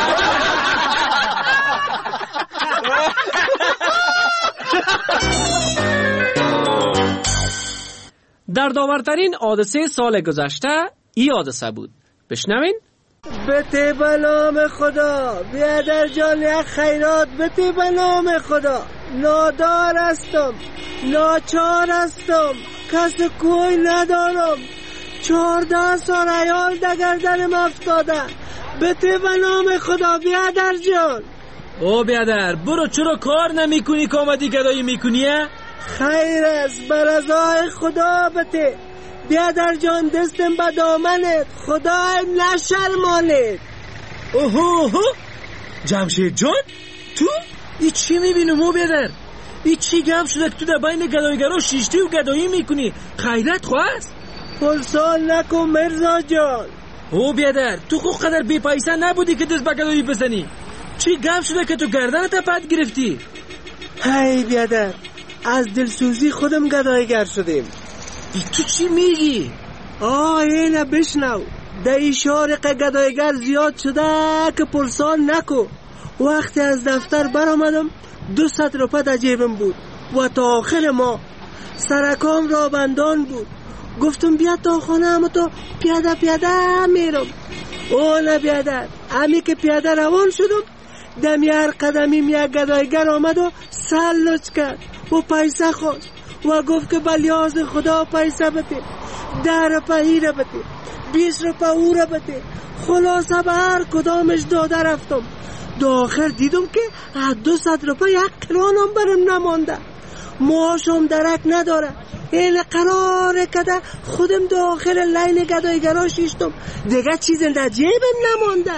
در داورترین حادثه سال گذشته ای حادثه بود. بشنوین. بته به نام خدا، بیادر جان یک خیرات. بته به نام خدا، نادار هستم، ناچار هستم، کس کوی ندارم. 14 سال عیال در گردنم افتاده. بته به نام خدا بیادر جان. او بیادر برو، چرا کار نمیکنی که آمدی گدایی میکنی؟ خیر است، بر رضای خدا بته. بیادر جان دستم به دامنت، خدایم نشرمانید. اوهو جمشید جان تو؟ ای چی میبینم او بیادر؟ ای چی گم شده که تو در بین گدایگرا شیشتی و گدایی میکنی؟ خیرت خواست؟ پرسان نکن مرزا جان. او بیادر تو خود قدر بی پیسه نبودی که دست به گدایی بزنی. چی گم شده که تو گردنت پد گرفتی؟ هی بیادر، از دلسوزی خودم گدایگر شدیم. تو چی میگی؟ اینه بشنو. در این شارق گدایگر زیاد شده که پرسان نکو. وقتی از دفتر برآمدم 200 روپه در جیبم بود و تا آخر ما سرکام را بندان بود. گفتم بیا تا خانه، اما تو پیاده میرم. نه بیادر، امی که پیاده روان شدم دمی هر قدمیم یک گدایگر آمد و سر لچ کرد و پیسه خواست و گفت که بلیاز خدا پیسه بده. 10 روپه ای را بده، 20 روپه او را بده. خلاصه به هر کدامش داده رفتم. دو آخر دیدم که 200 روپه یک کرانم برم نمانده. معاشم درک نداره. این قراره کده خودم دو آخر لین گدایگرا شیشتم. دیگه چیز در جیبم نمانده.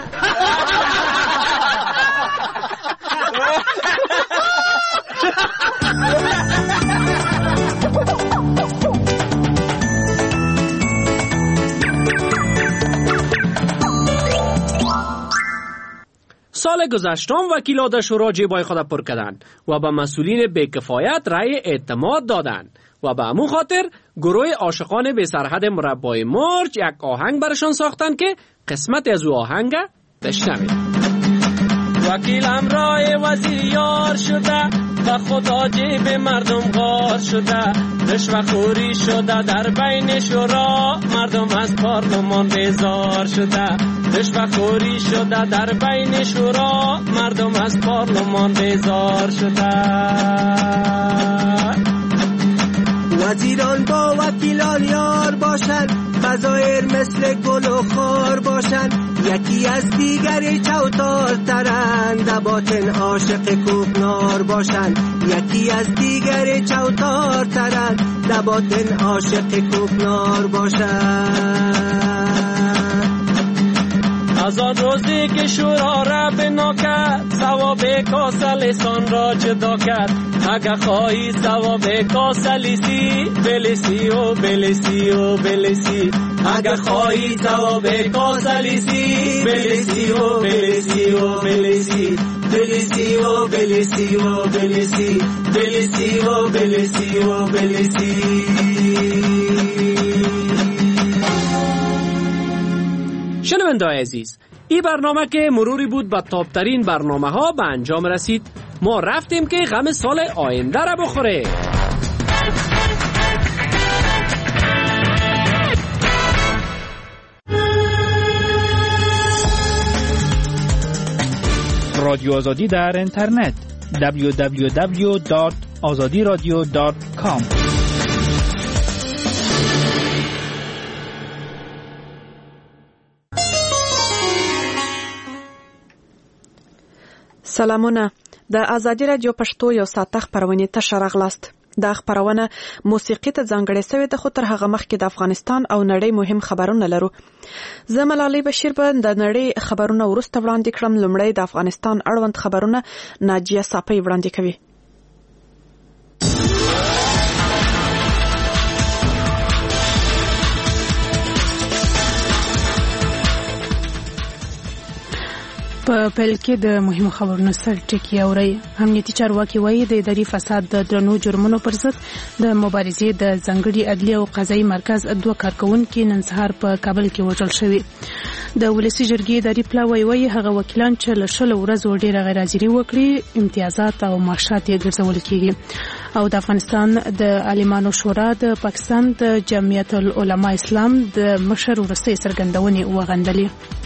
سال گذشتم وکیلان شورا جیبای خود پر کردند و به مسئولین بی‌کفایت رأی اعتماد دادند و به همون خاطر گروه عاشقان بی سرحد مربای مرج یک آهنگ برشان ساختند که قسمت از او آهنگ بشنوید. وکیل همراه وزیر یار شده، و خدا جیب مردم غار شده، رشوه‌خوری شده در بین شورا، مردم از پارلمان بیزار شده، رشوه‌خوری شده در بین شورا، مردم از پارلمان بیزار شده. وزیران با وکیلان یار باشند، بظاهر مثل گل و خار باشند، یکی از دیگری چوتار ترند، در باطن عاشق کوکنار باشند، یکی از دیگری چوتار ترند، در باطن عاشق کوکنار باشند. از آن روزی که شورا را بنا کرد، ثواب کاسلیسان را جدا کرد، اگه خواهی ثواب کاسلیسی، بلیسی و بلیسی و بلیسی، اگه خواهی ثواب کاسلیسی، بلیسی و بلیسی و بلیسی، بلیسی و بلیسی و بلیسی، بلیسی و بلیسی و بلیسی. شنونده‌های عزیز، این برنامه که مروری بود به تاپترین برنامه ها به انجام رسید. ما رفتیم که غم سال آینده را بخوره. رادیو آزادی در اینترنت www.azadiradio.com. سلامونه، د ازادي رادیو پښتو یو ساعت خبرونه ته شرغلاست. دا خبرونه موسیقي ته ځانګړې شوې ده، خو تر هغه مخکې د افغانستان او نړۍ مهم خبرونه لرو. زه ملالۍ بشیر به د نړۍ خبرونه وروسته وړاندې کړم. لومړی د افغانستان اړوند خبرونه ناجیه صافی وړاندې کوي. په پیل کې د مهمو خبرونو سر ټکی اوري. امنیتي چارواکي وایي د اداري فساد د درنو جرمونو پر ضد د مبارزې د ځانګړي عدلي او قضایي مرکز 2 کارکونکي نن سهار په کابل کې وژل شوي. د ولسي جرګې اداري پلاوی وایي هغه وکیلان چې له 20 ورځو ډېره غیر حاضري وکړي امتیازات او معاشات یې ګرځول کېږي. او د افغانستان د عالمانو شورا د پاکستان د جمعیت العلماء اسلام د مشر ورستۍ څرګندونې وغندلې.